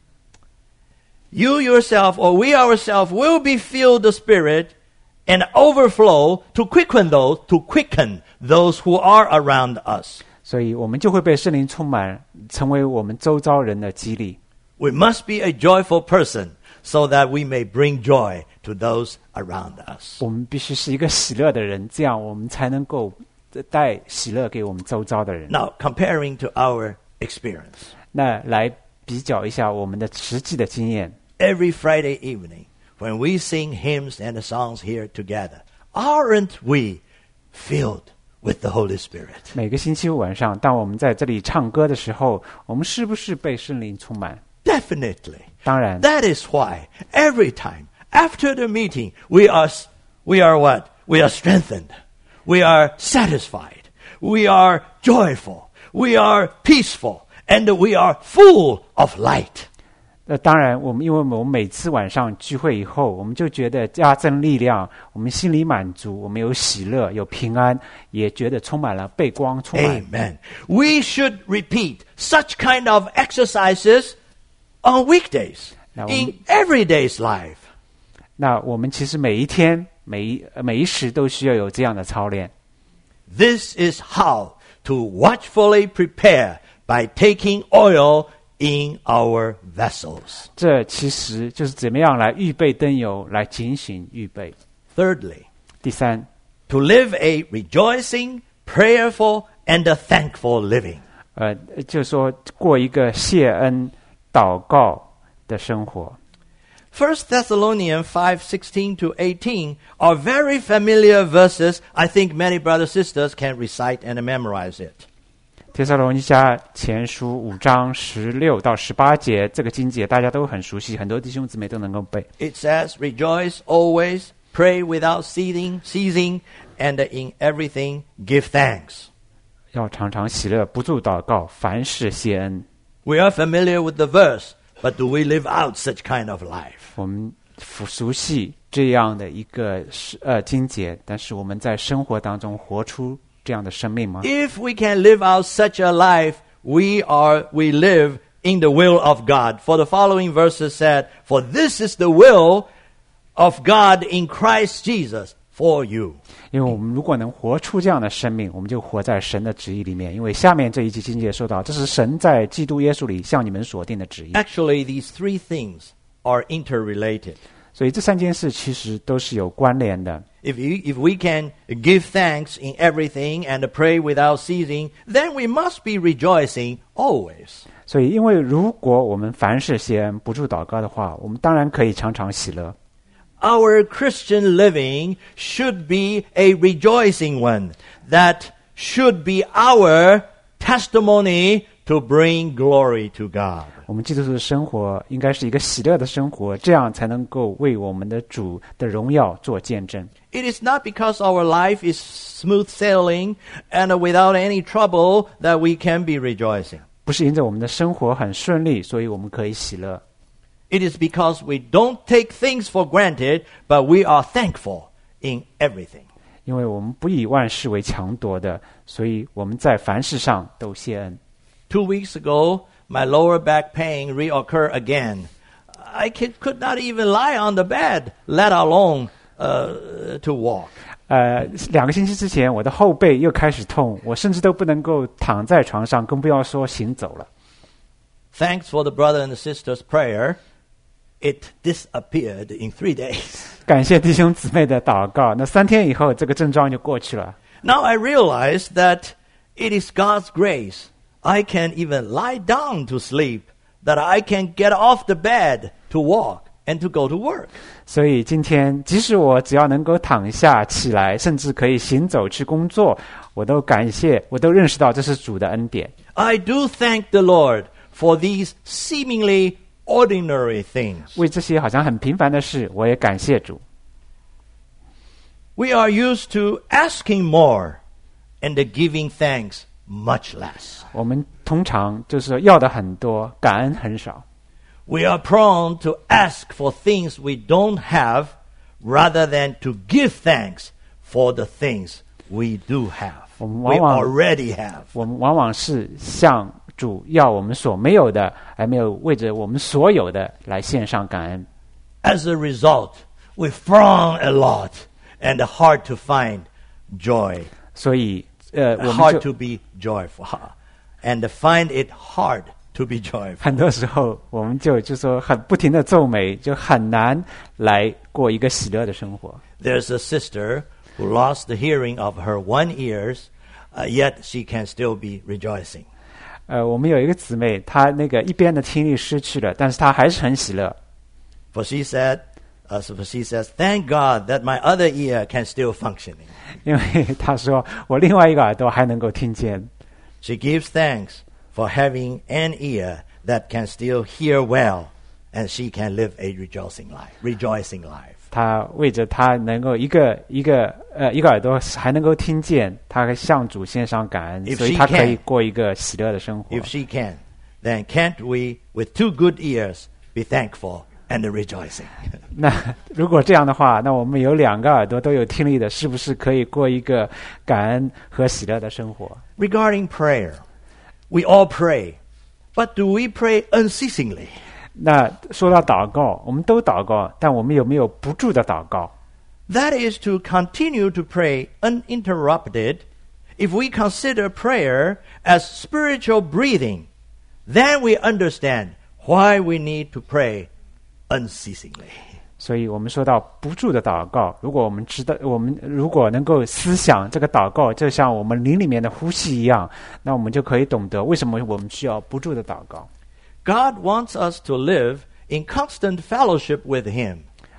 A: You yourself or we ourselves will be filled the Spirit and overflow to quicken those, to quicken those who are around us.
B: 所以我们就会被圣灵充满，成为我们周遭人的激励。
A: We must be a joyful person so that we may bring joy to those around us.
B: 我们必须是一个喜乐的人，这样我们才能够带喜乐给我们周遭的人。
A: Now, comparing to our experience.
B: 那来比较一下我们的实际的经验。
A: Every Friday evening, when we sing hymns and songs here together, aren't we filled with the Holy Spirit?
B: 每个星期五晚上，当我们在这里唱歌的时候，我们是不是被圣灵充满？
A: Definitely.
B: 当然，
A: That is why every time after the meeting, we are, we are what? We are strengthened. We are satisfied. We are joyful. We are peaceful. And we are full of light.
B: 那当然，我们因为我们每次晚上聚会以后，我们就觉得加增力量，我们心里满足，我们有喜乐，有平安，也觉得充满了被光充满。
A: Amen. We should repeat such kind of exercises on weekdays,
B: Now,
A: in everyday's life.
B: 那我们其实每一天、每一每一时都需要有这样的操练。
A: This is how to watchfully prepare by taking oil in our vessels.
B: 这其实就是怎么样来预备灯油，来警醒预备。
A: Thirdly,
B: 第三，
A: to live a rejoicing, prayerful, and a thankful living.
B: 呃，就是说过一个谢恩、祷告的生活。
A: First Thessalonians five sixteen to eighteen are very familiar verses. I think many brothers and sisters can recite and memorize it.
B: 帖撒罗尼迦前书五章十六到十八节，这个经节大家都很熟悉，很多弟兄姊妹都能够背。
A: It says, "Rejoice always, pray without ceasing, ceasing, and in everything give thanks."
B: 要常常喜乐，不住祷告，凡事谢恩。
A: We are familiar with the verse, but do we live out such kind of life?
B: 我们熟悉这样的一个呃经节，但是我们在生活当中活出这样的生命吗？
A: If we can live out such a life, we are we live in the will of God. For the following verses said, "For this is the will of God in Christ Jesus for you."
B: 因为我们如果能活出这样的生命，我们就活在神的旨意里面。因为下面这一节经节说到，这是神在基督耶稣里向你们所定的旨意。
A: Actually, these three things are interrelated.
B: 所以这三件事其实都是有关联的。
A: If, you, if we can give thanks in everything and pray without ceasing, then we must be rejoicing always.
B: 所以，因为如果我们凡事谢恩，不住祷告的话，我们当然可以常常喜乐。
A: Our Christian living should be a rejoicing one. That should be our testimony to bring glory to God.
B: 我们基督徒的生活应该是一个喜乐的生活，这样才能够为我们的主的荣耀做见证。
A: It is not because our life is smooth sailing and without any trouble that we can be rejoicing.
B: 不是因着我们的生活很顺利，所以我们可以喜乐。
A: It is because we don't take things for granted, but we are thankful in everything.
B: 因为我们不以万事为强夺的，所以我们在凡事上都谢恩。
A: Two weeks ago, my lower back pain reoccurred again. I could, could not even lie on the bed, let alone uh, to walk.
B: 呃，两个星期之前，我的后背又开始痛，我甚至都不能够躺在床上，更不要说行走了。
A: Thanks for the brother and the sister's prayer. It disappeared in three days.
B: 感谢弟兄姊妹的祷告，那三天以后，这个症状就过去了。
A: Now I realize that it is God's grace. I can even lie down to sleep, that I can get off the bed to walk and to go to work.
B: 所以今天，即使我只要能够躺下起来，甚至可以行走去工作，我都感谢，我都认识到这是主的恩典。
A: I do thank the Lord for these seemingly ordinary things.
B: 为这些好像很平凡的事，我也感谢主。
A: We are used to asking more and giving thanks much less.
B: 我们通常就是说要的很多，感恩很少。
A: We are prone to ask for things we don't have rather than to give thanks for the things we do have.
B: 我们
A: We
B: 往往
A: already have.
B: 我们往往是向主要我们所没有的，而没有为着我们所有的来献上感恩。
A: As a result, we frown a lot and hard to find joy.
B: 所以，呃，我们
A: Hard
B: 就
A: to be joyful. And find it hard to be joyful.
B: 很多时候，我们就就说很不停的皱眉，就很难来过一个喜乐的生活。
A: There's a sister who lost the hearing of her one ear, uh, yet she can still be rejoicing.
B: 呃，我们有一个姊妹，她那个一边的听力失去了，但是她还是很喜乐。
A: For she said, uh, so she says, "Thank God that my other ear can still functioning."
B: 因为她说我另外一个耳朵还能够听见。
A: She gives thanks for having an ear that can still hear well, and she can live a rejoicing life. Rejoicing life.
B: 她为着她能够一个一个呃一个耳朵还能够听见，她向主献上感恩，
A: If
B: 所以
A: she
B: 她可以
A: can.
B: 过一个喜乐的生活。
A: If she can, then can't we, with two good ears, be thankful and rejoicing?
B: 那如果这样的话，那我们有两个耳朵都有听力的，是不是可以过一个感恩和喜乐的生活？
A: Regarding prayer, we all pray, but do we pray unceasingly?
B: 那说到祷告，我们都祷告，但我们有没有不住的祷告？
A: That is to continue to pray uninterrupted. If we consider prayer as spiritual breathing, then we understand why we need to pray unceasingly.
B: 所以我们说到不住的祷告，如果我们知道，我们如果能够思想这个祷告就像我们灵里面的呼吸一样，那我们就可以懂得为什么我们需要不住的祷告。
A: God wants us to live in constant fellowship with Him,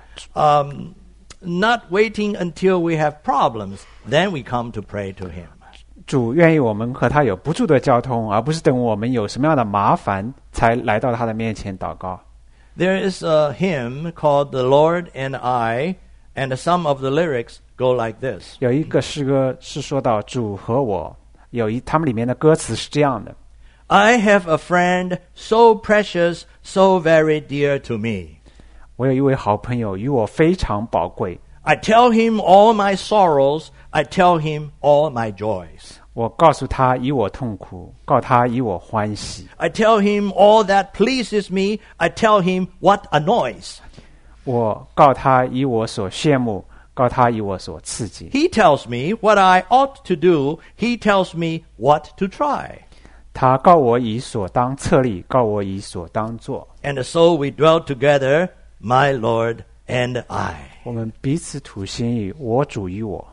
A: um, not waiting until we have problems, then we come to pray to Him.
B: 主愿意我们和他有不住的交通，而不是等我们有什么样的麻烦才来到他的面前祷告。
A: There is a hymn called "The Lord and I," and some of the lyrics go like this.
B: 有一个诗歌是说到主和我，有一他们里面的歌词是这样的
A: I have a friend so precious, so very dear to me.
B: 我有一位好朋友与我非常宝贵，
A: I tell him all my sorrows, I tell him all my joys.
B: 我告诉他以我痛苦，告他以我欢喜，
A: I tell him all that pleases me, I tell him what annoys.
B: 我告他以我所羡慕，告他以我所刺激。
A: He tells me what I ought to do, he tells me what to try.
B: 他告我以所当策立，告我以所当做。
A: And so we dwell together, my Lord and I.
B: 我们彼此吐心语，我主与我。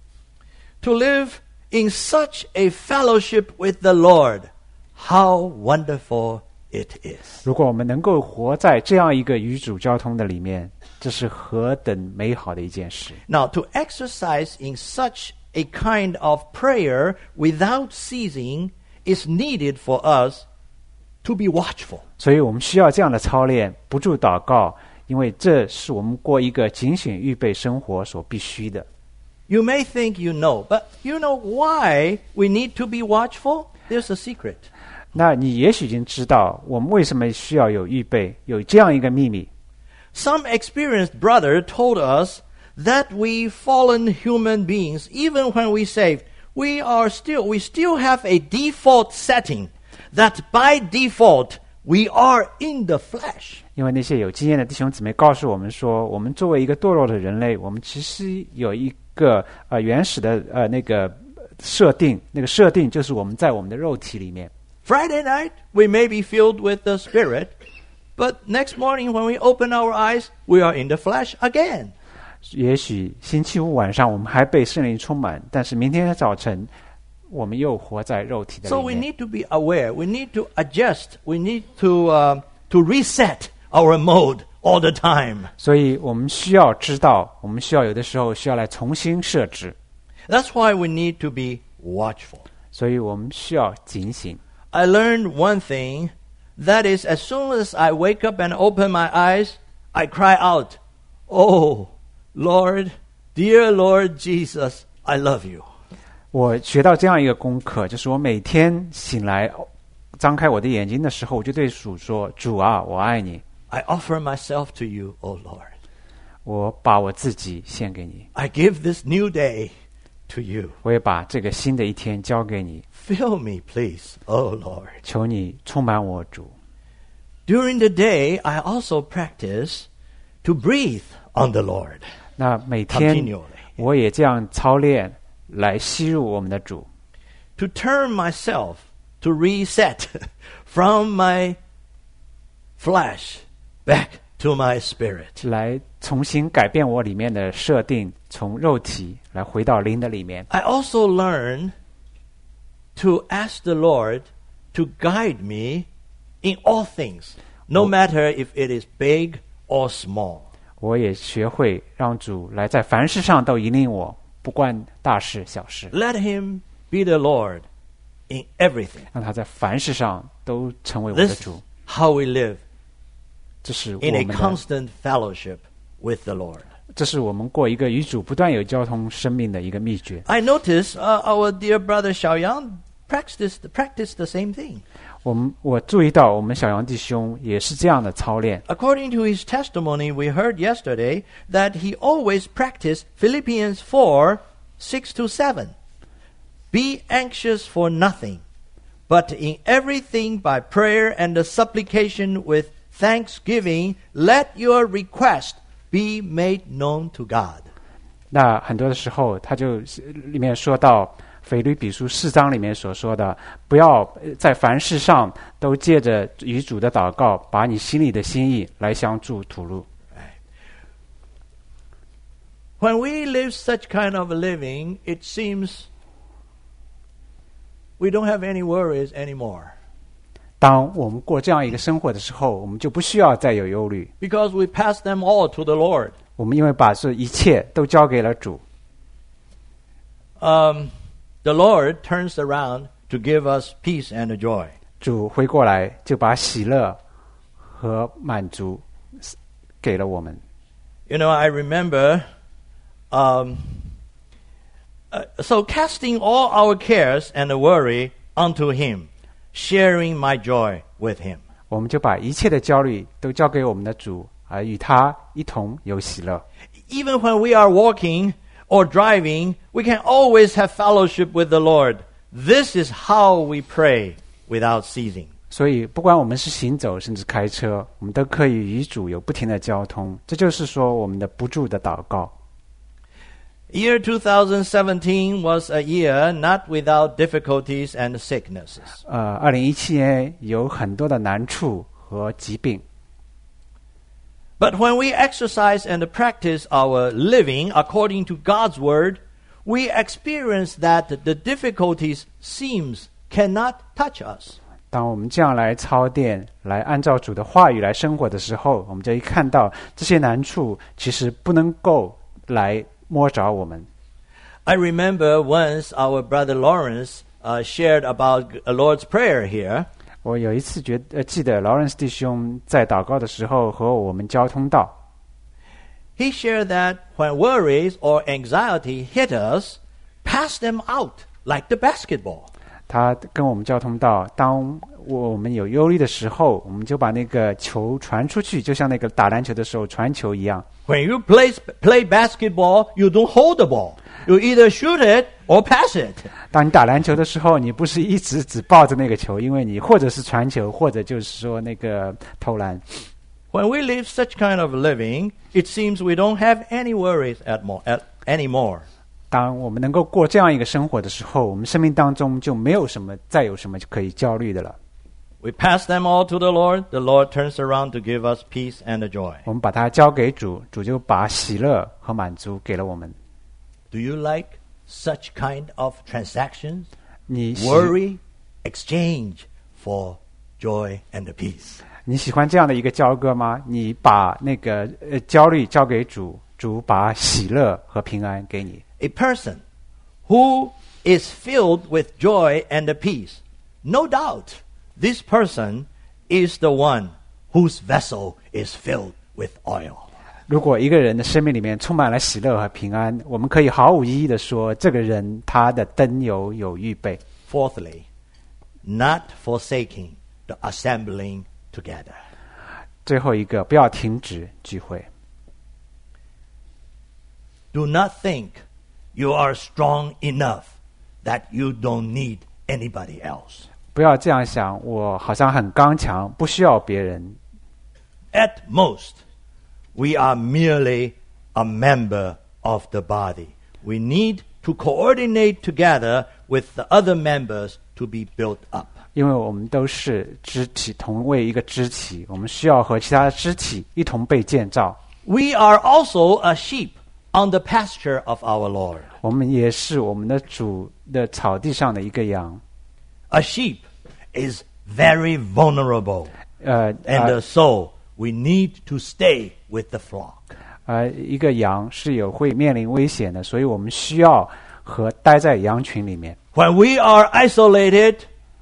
A: To live in such a fellowship with the Lord, how wonderful it is.
B: 如果我们能够活在这样一个与主交通的里面，这是何等美好的一件事。
A: Now, to exercise in such a kind of prayer without ceasing is needed for us to be watchful.
B: 所以我们需要这样的操练，不住祷告，因为这是我们过一个警醒预备生活所必须的。
A: You may think you know, but you know why we need to be watchful? There's a secret.
B: 那你也许已经知道我们为什么需要有预备，有这样一个秘密。
A: Some experienced brother told us that we fallen human beings, even when we saved, we are still, we still have a default setting that by default we are in the flesh.
B: 因为那些有经验的弟兄姊妹告诉我们说，我们作为一个堕落的人类，我们其实有一个呃原始的呃那个设定，那个设定就是我们在我们的肉体里面。
A: Friday night, we may be filled with the Spirit, but next morning when we open our eyes, we are in the flesh again.
B: 也许星期五晚上我们还被圣灵充满，但是明天早晨我们又活在肉体的
A: So
B: 里
A: we
B: 面。
A: need to be aware. We need to adjust. We need to uh, to reset our mode all the time.
B: 所以我们需要知道，我们需要有的时候需要来重新设置，
A: That's why we need to be watchful.
B: 所以我们需要警醒。
A: I learned one thing. That is, as soon as I wake up and open my eyes, I cry out, "Oh, Lord, dear Lord Jesus, I love you."
B: 我学到这样一个功课，就是我每天醒来张开我的眼睛的时候，我就对主说：“主啊，我爱你，
A: I offer myself to you, O Lord.
B: 我把我自己献给你，
A: I give this new day to you.
B: 我也把这个新的一天交给你，
A: Fill me, please, O Lord."
B: 求你充满我，主。
A: During the day, I also practice to breathe on the Lord
B: 那每天
A: continually,
B: 我也这样操练来吸入我们的主，
A: to turn myself to reset from my flesh back to my spirit.
B: 来重新改变我里面的设定，从肉体来回到灵的里面。
A: I also learn to ask the Lord to guide me in all things, no matter if it is big or small.
B: 我也学会让主来在凡事上都引领我，不管大事小事，
A: Let him be the Lord in everything.
B: 让他在凡事上都成为我的
A: This is
B: 主。
A: how we live
B: 这是我
A: in a
B: 们的，
A: constant fellowship with the Lord.
B: 这是我们过一个与主不断有交通生命的一个秘诀。
A: I notice uh, our dear brother Xiaoyang practiced, practiced the same thing.
B: 我们我注意到我们小杨弟兄也是这样的操练。
A: According to his testimony, we heard yesterday that he always practiced Philippians four, six to seven. Be anxious for nothing, but in everything by prayer and supplication with thanksgiving, let your request be made known to God.
B: 那很多的时候，他就里面说到腓立比书四章里面所说的，不要在凡事上都借着与主的祷告，把你心里的心意来相助吐露。
A: When we live such kind of a living, it seems we don't have any worries anymore.
B: 当我们过这样一个生活的时候，我们就不需要再有忧虑，
A: Because we pass them all to the Lord.
B: 我们因为把这一切都交给了主。
A: Um, the Lord turns around to give us peace and joy.
B: 主回过来就把喜乐和满足给了我们。
A: You know, I remember, um, uh, so casting all our cares and worry unto Him, sharing my joy with Him.
B: 我们就把一切的焦虑都交给我们的主，而与他一同有喜乐。
A: Even when we are walking or driving, we can always have fellowship with the Lord. This is how we pray without ceasing.
B: 所以，不管我们是行走，甚至开车，我们都可以与主有不停的交通。这就是说，我们的不住的祷告。
A: Year twenty seventeen was a year not without difficulties and sicknesses.
B: 呃，二零一七年有很多的难处和疾病，
A: But when we exercise and practice our living according to God's word, we experience that the difficulties seems cannot touch us.
B: 当我们这样来操练，来按照主的话语来生活的时候，我们就会看到这些难处其实不能够来摸着我们。
A: I remember once our brother Lawrence uh, shared about a Lord's Prayer here.
B: 我有一次觉呃记得劳伦斯弟兄在祷告的时候和我们交通到，
A: He shared that when worries or anxiety hit us, pass them out like the basketball.
B: 他跟我们交通到，当我们有忧虑的时候，我们就把那个球传出去，就像那个打篮球的时候传球一样。
A: When you play, play basketball, you don't hold the ball. You either shoot it or pass it.
B: 当你打篮球的时候，你不是一直只抱着那个球，因为你或者是传球，或者就是说那个投篮。
A: When we live such kind of living, it seems we don't have any worries at more, at, anymore.
B: 当我们能够过这样一个生活的时候，我们生命当中就没有什么，再有什么可以焦虑的了。
A: We pass them all to the Lord. The Lord turns around to give us peace and joy.
B: 我们把它交给主，主就把喜乐和满足给了我们。
A: Do you like such kind of transactions?
B: 你喜
A: Worry, exchange for joy and peace.
B: 你喜欢这样的一个交割吗？你把那个呃焦虑交给主，主把喜乐和平安给你。
A: A person who is filled with joy and peace, no doubt this person is the one whose vessel is filled with oil.
B: 如果一个人的生命里面充满了喜乐和平安，我们可以毫无疑义的说，这个人他的灯油有预备。
A: Fourthly, not forsaking the assembling together.
B: 最后一个，不要停止聚会。
A: Do not think you are strong enough that you don't need anybody else.
B: 不要这样想，我好像很刚强，不需要别人。
A: At most, we are merely a member of the body. We need to coordinate together with the other members to be built up.
B: 因为我们都是肢体，同为一个肢体，我们需要和其他的肢体一同被建造。
A: We are also a sheep on the pasture of our Lord.
B: 我们也是我们的主的草地上的一个羊。
A: A sheep is very vulnerable.
B: 呃
A: And
B: 呃
A: so we need to stay with the flock.
B: 呃，一个羊是有会面临危险的，所以我们需要和待在羊群里面。
A: When we are isolated,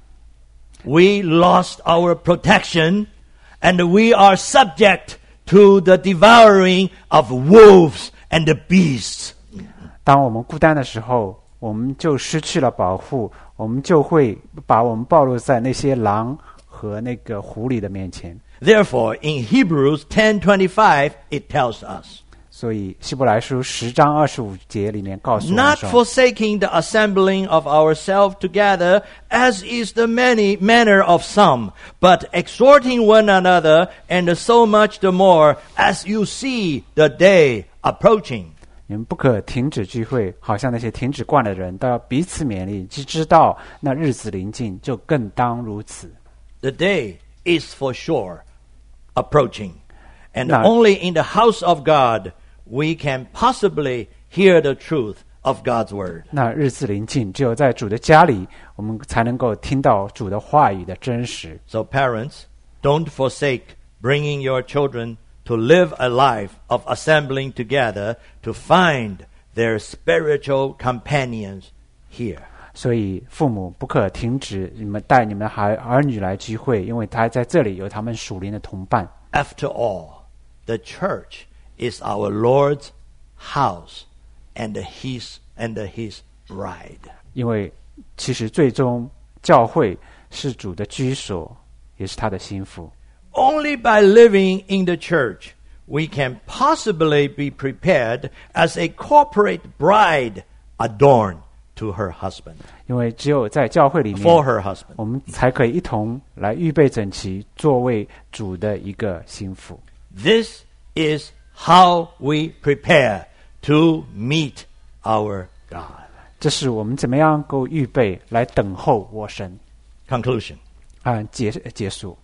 A: we lost our protection and we are subject to the devouring of wolves and the beasts.
B: 当我们孤单的时候，我们就失去了保护，我们就会把我们暴露在那些狼和那个狐狸的面前。
A: Therefore, in Hebrews ten twenty-five, it tells us,
B: 所以希伯来书十章二十五节里面告诉我们
A: not
B: 说，
A: forsaking the assembling of ourselves together, as is the many manner of some, but exhorting one another, and so much the more as you see the day approaching.
B: 你们不可停止聚会，好像那些停止惯了的人，都要彼此勉励，既知道那日子临近，就更当如此。
A: The day is for sure approaching, and
B: No.
A: only in the house of God we can possibly hear the truth of God's word.
B: 那日子临近，只有在主的家里，我们才能够听到主的话语的真实。
A: So parents, don't forsake bringing your children to live a life of assembling together to find their spiritual companions here.
B: 所以父母不可停止你们带你们的孩儿女来聚会，因为他在这里有他们属灵的同伴。
A: After all, the church is our Lord's house and his and his bride.
B: 因为其实最终教会是主的居所，也是他的心腹。
A: Only by living in the church we can possibly be prepared as a corporate bride adorned to her husband,
B: 因为只有在教会里
A: for
B: 面，
A: her husband.
B: 我们才可以一同来预备整齐，作为主的一个心腹。
A: This is how we prepare to meet our God.
B: 这是我们怎么样够预备来等候我神
A: Conclusion.
B: 啊、结结束。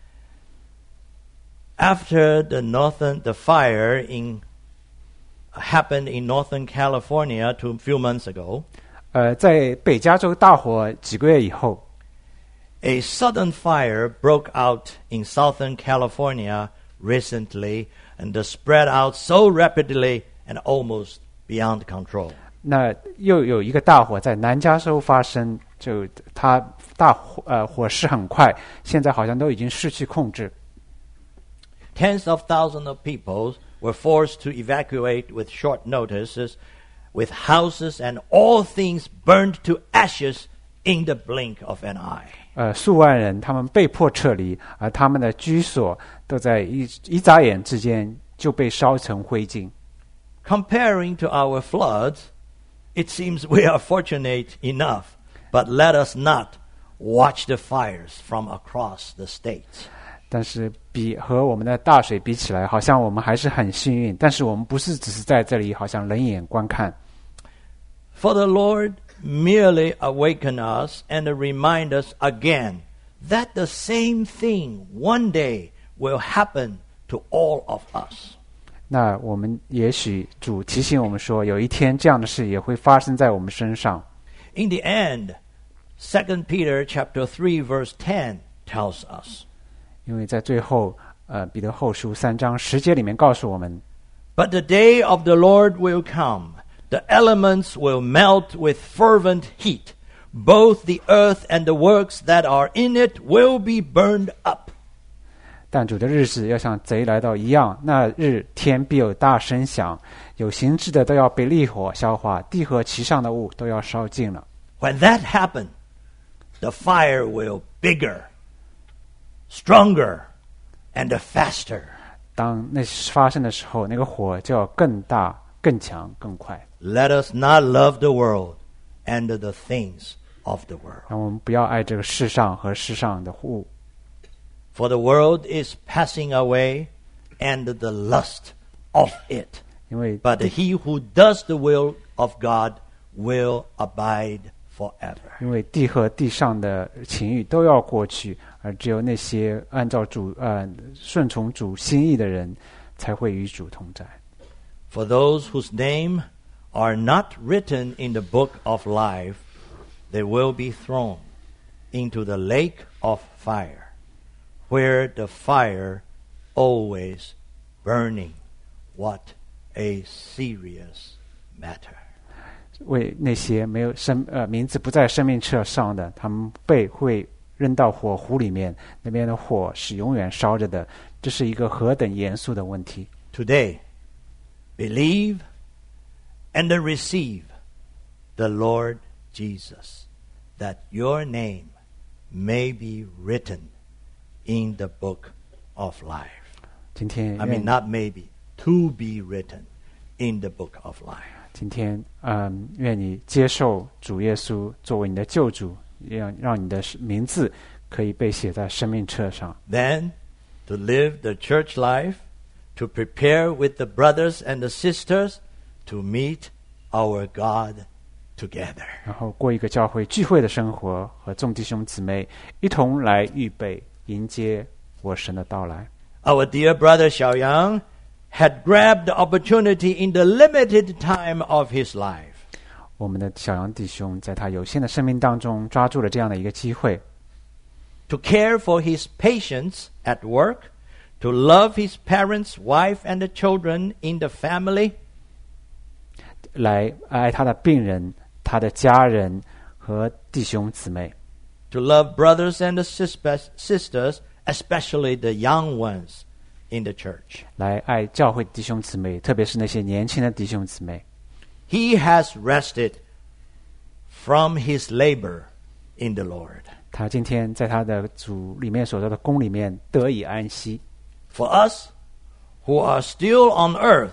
A: After the northern the fire in happened in northern California two few months ago,
B: 呃，在北加州大火几个月以后，
A: a sudden fire broke out in southern California recently and spread out so rapidly and almost beyond control.
B: 那又有一个大火在南加州发生，就它大火呃火势很快，现在好像都已经失去控制。
A: Tens of thousands of people were forced to evacuate with short notices, with houses and all things burned to ashes in the blink of an eye.
B: 呃，数万人他们被迫撤离，而他们的居所都在一一眨眼之间就被烧成灰烬。
A: Comparing to our floods, it seems we are fortunate enough, but let us not watch the fires from across the states.
B: 但是比和我们的大水比起来，好像我们还是很幸运。但是我们不是只是在这里好像冷眼观看。
A: For the Lord merely awaken us and remind us again that the same thing one day will happen to all of us.
B: 那我们也许主提醒我们说，有一天这样的事也会发生在我们身上。
A: In the end, Second Peter chapter three verse ten tells us.
B: 因为在最后，呃，彼得后书三章十节里面告诉我们
A: But the day of the Lord will come. The elements will melt with fervent heat. Both the earth and the works that are in it will be burned up.
B: 但主的日子要像贼来到一样，那日天必有大声响，有形质的都要被烈火消化，地和其上的物都要烧尽了。
A: When that happens, the fire will bigger, stronger, and faster.
B: 当那发生的时候，那个火就要更大、更强、更快。
A: Let us not love the world and the things of the world.
B: 让我们不要爱这个世上和世上的物。
A: For the world is passing away, and the lust of it.
B: 因为
A: But he who does the will of God will abide forever.
B: 因为地和地上的情欲都要过去，而只有那些按照主呃顺从主心意的人，才会与主同在。
A: For those whose name are not written in the book of life, they will be thrown into the lake of fire, where the fire always burning. What a serious matter.
B: 为那些没有生呃名字不在生命册上的，他们被会扔到火湖里面，那边的火是永远烧着的。这是一个何等严肃的问题。
A: Today, believe and receive the Lord Jesus, that your name may be written in the book of life.
B: 今天
A: I mean, not maybe, to be written in the book of life.
B: 今天，嗯，愿你接受主耶稣作为你的救主，让让你的名字可以被写在生命册上。
A: Then, to live the church life, to prepare with the brothers and the sisters to meet our God together.
B: 然后过一个教会聚会的生活，和众弟兄姊妹一同来预备迎接我神的到来。
A: Our dear brother Xiaoyang had grabbed the opportunity in the limited time of his life.
B: 我们的小杨弟兄在他有限的生命当中抓住了这样的一个机会，
A: To care for his patients at work, to love his parents, wife, and the children in the family,
B: 来爱他的病人、他的家人和弟兄姊妹，
A: to love brothers and sisters, especially the young ones in the church.
B: 来爱教会弟兄姊妹，特别是那些年轻的弟兄姊妹。
A: He has rested from his labor in the Lord.
B: 他今天在他的主里面所做的工里面得以安息。
A: For us who are still on earth,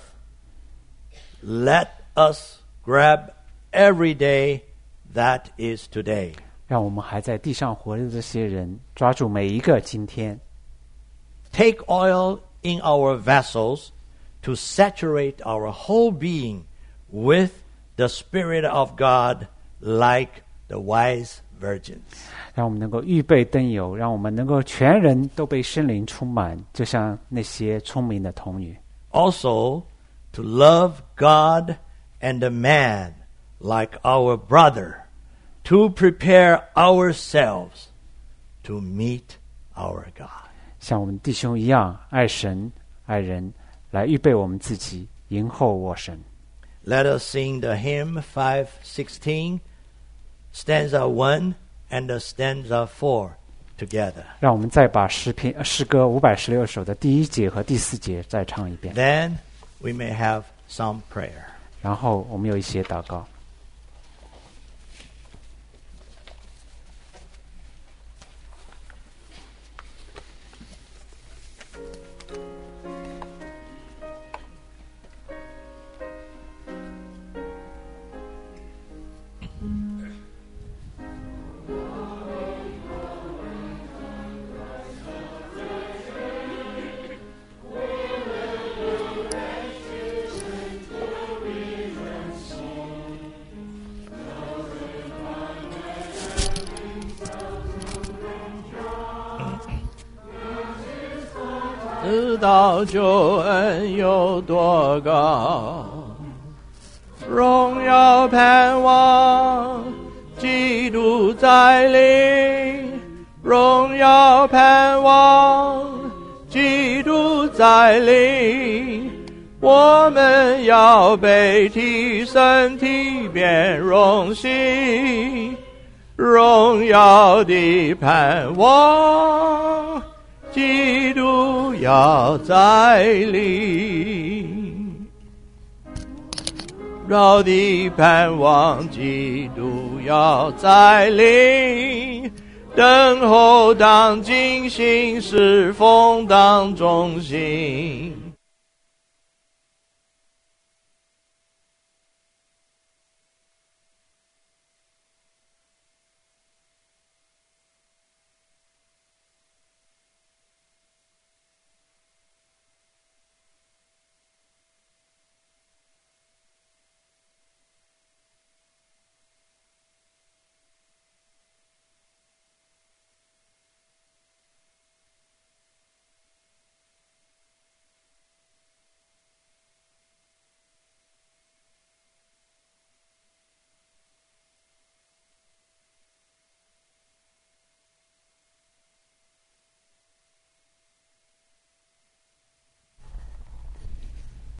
A: let us grab every day that is today.
B: 让我们还在地上活着的这些人抓住每一个今天。
A: Take oil in our vessels to saturate our whole being with the Spirit of God like the wise virgins.
B: 让我们能够预备灯油，让我们能够全人都被圣灵充满，就像那些聪明的童女。
A: Also, to love God and the man like our brother, to prepare ourselves to meet our God.
B: 像我们弟兄一样爱神爱人，来预备我们自己迎候我神。
A: Let us sing the hymn five sixteen, stanza one and the stanza four together.
B: 让我们再把诗篇诗歌五百十六首的第一节和第四节再唱一遍，
A: Then we may have some prayer.
B: 然后我们有一些祷告。
A: 知道救恩有多高，荣耀盼望基督再临，荣耀盼望基督再临，我们要被提升体变荣幸，荣耀的盼望基督要再临，绕的盼望基督要再临，等候当尽心侍奉当中心，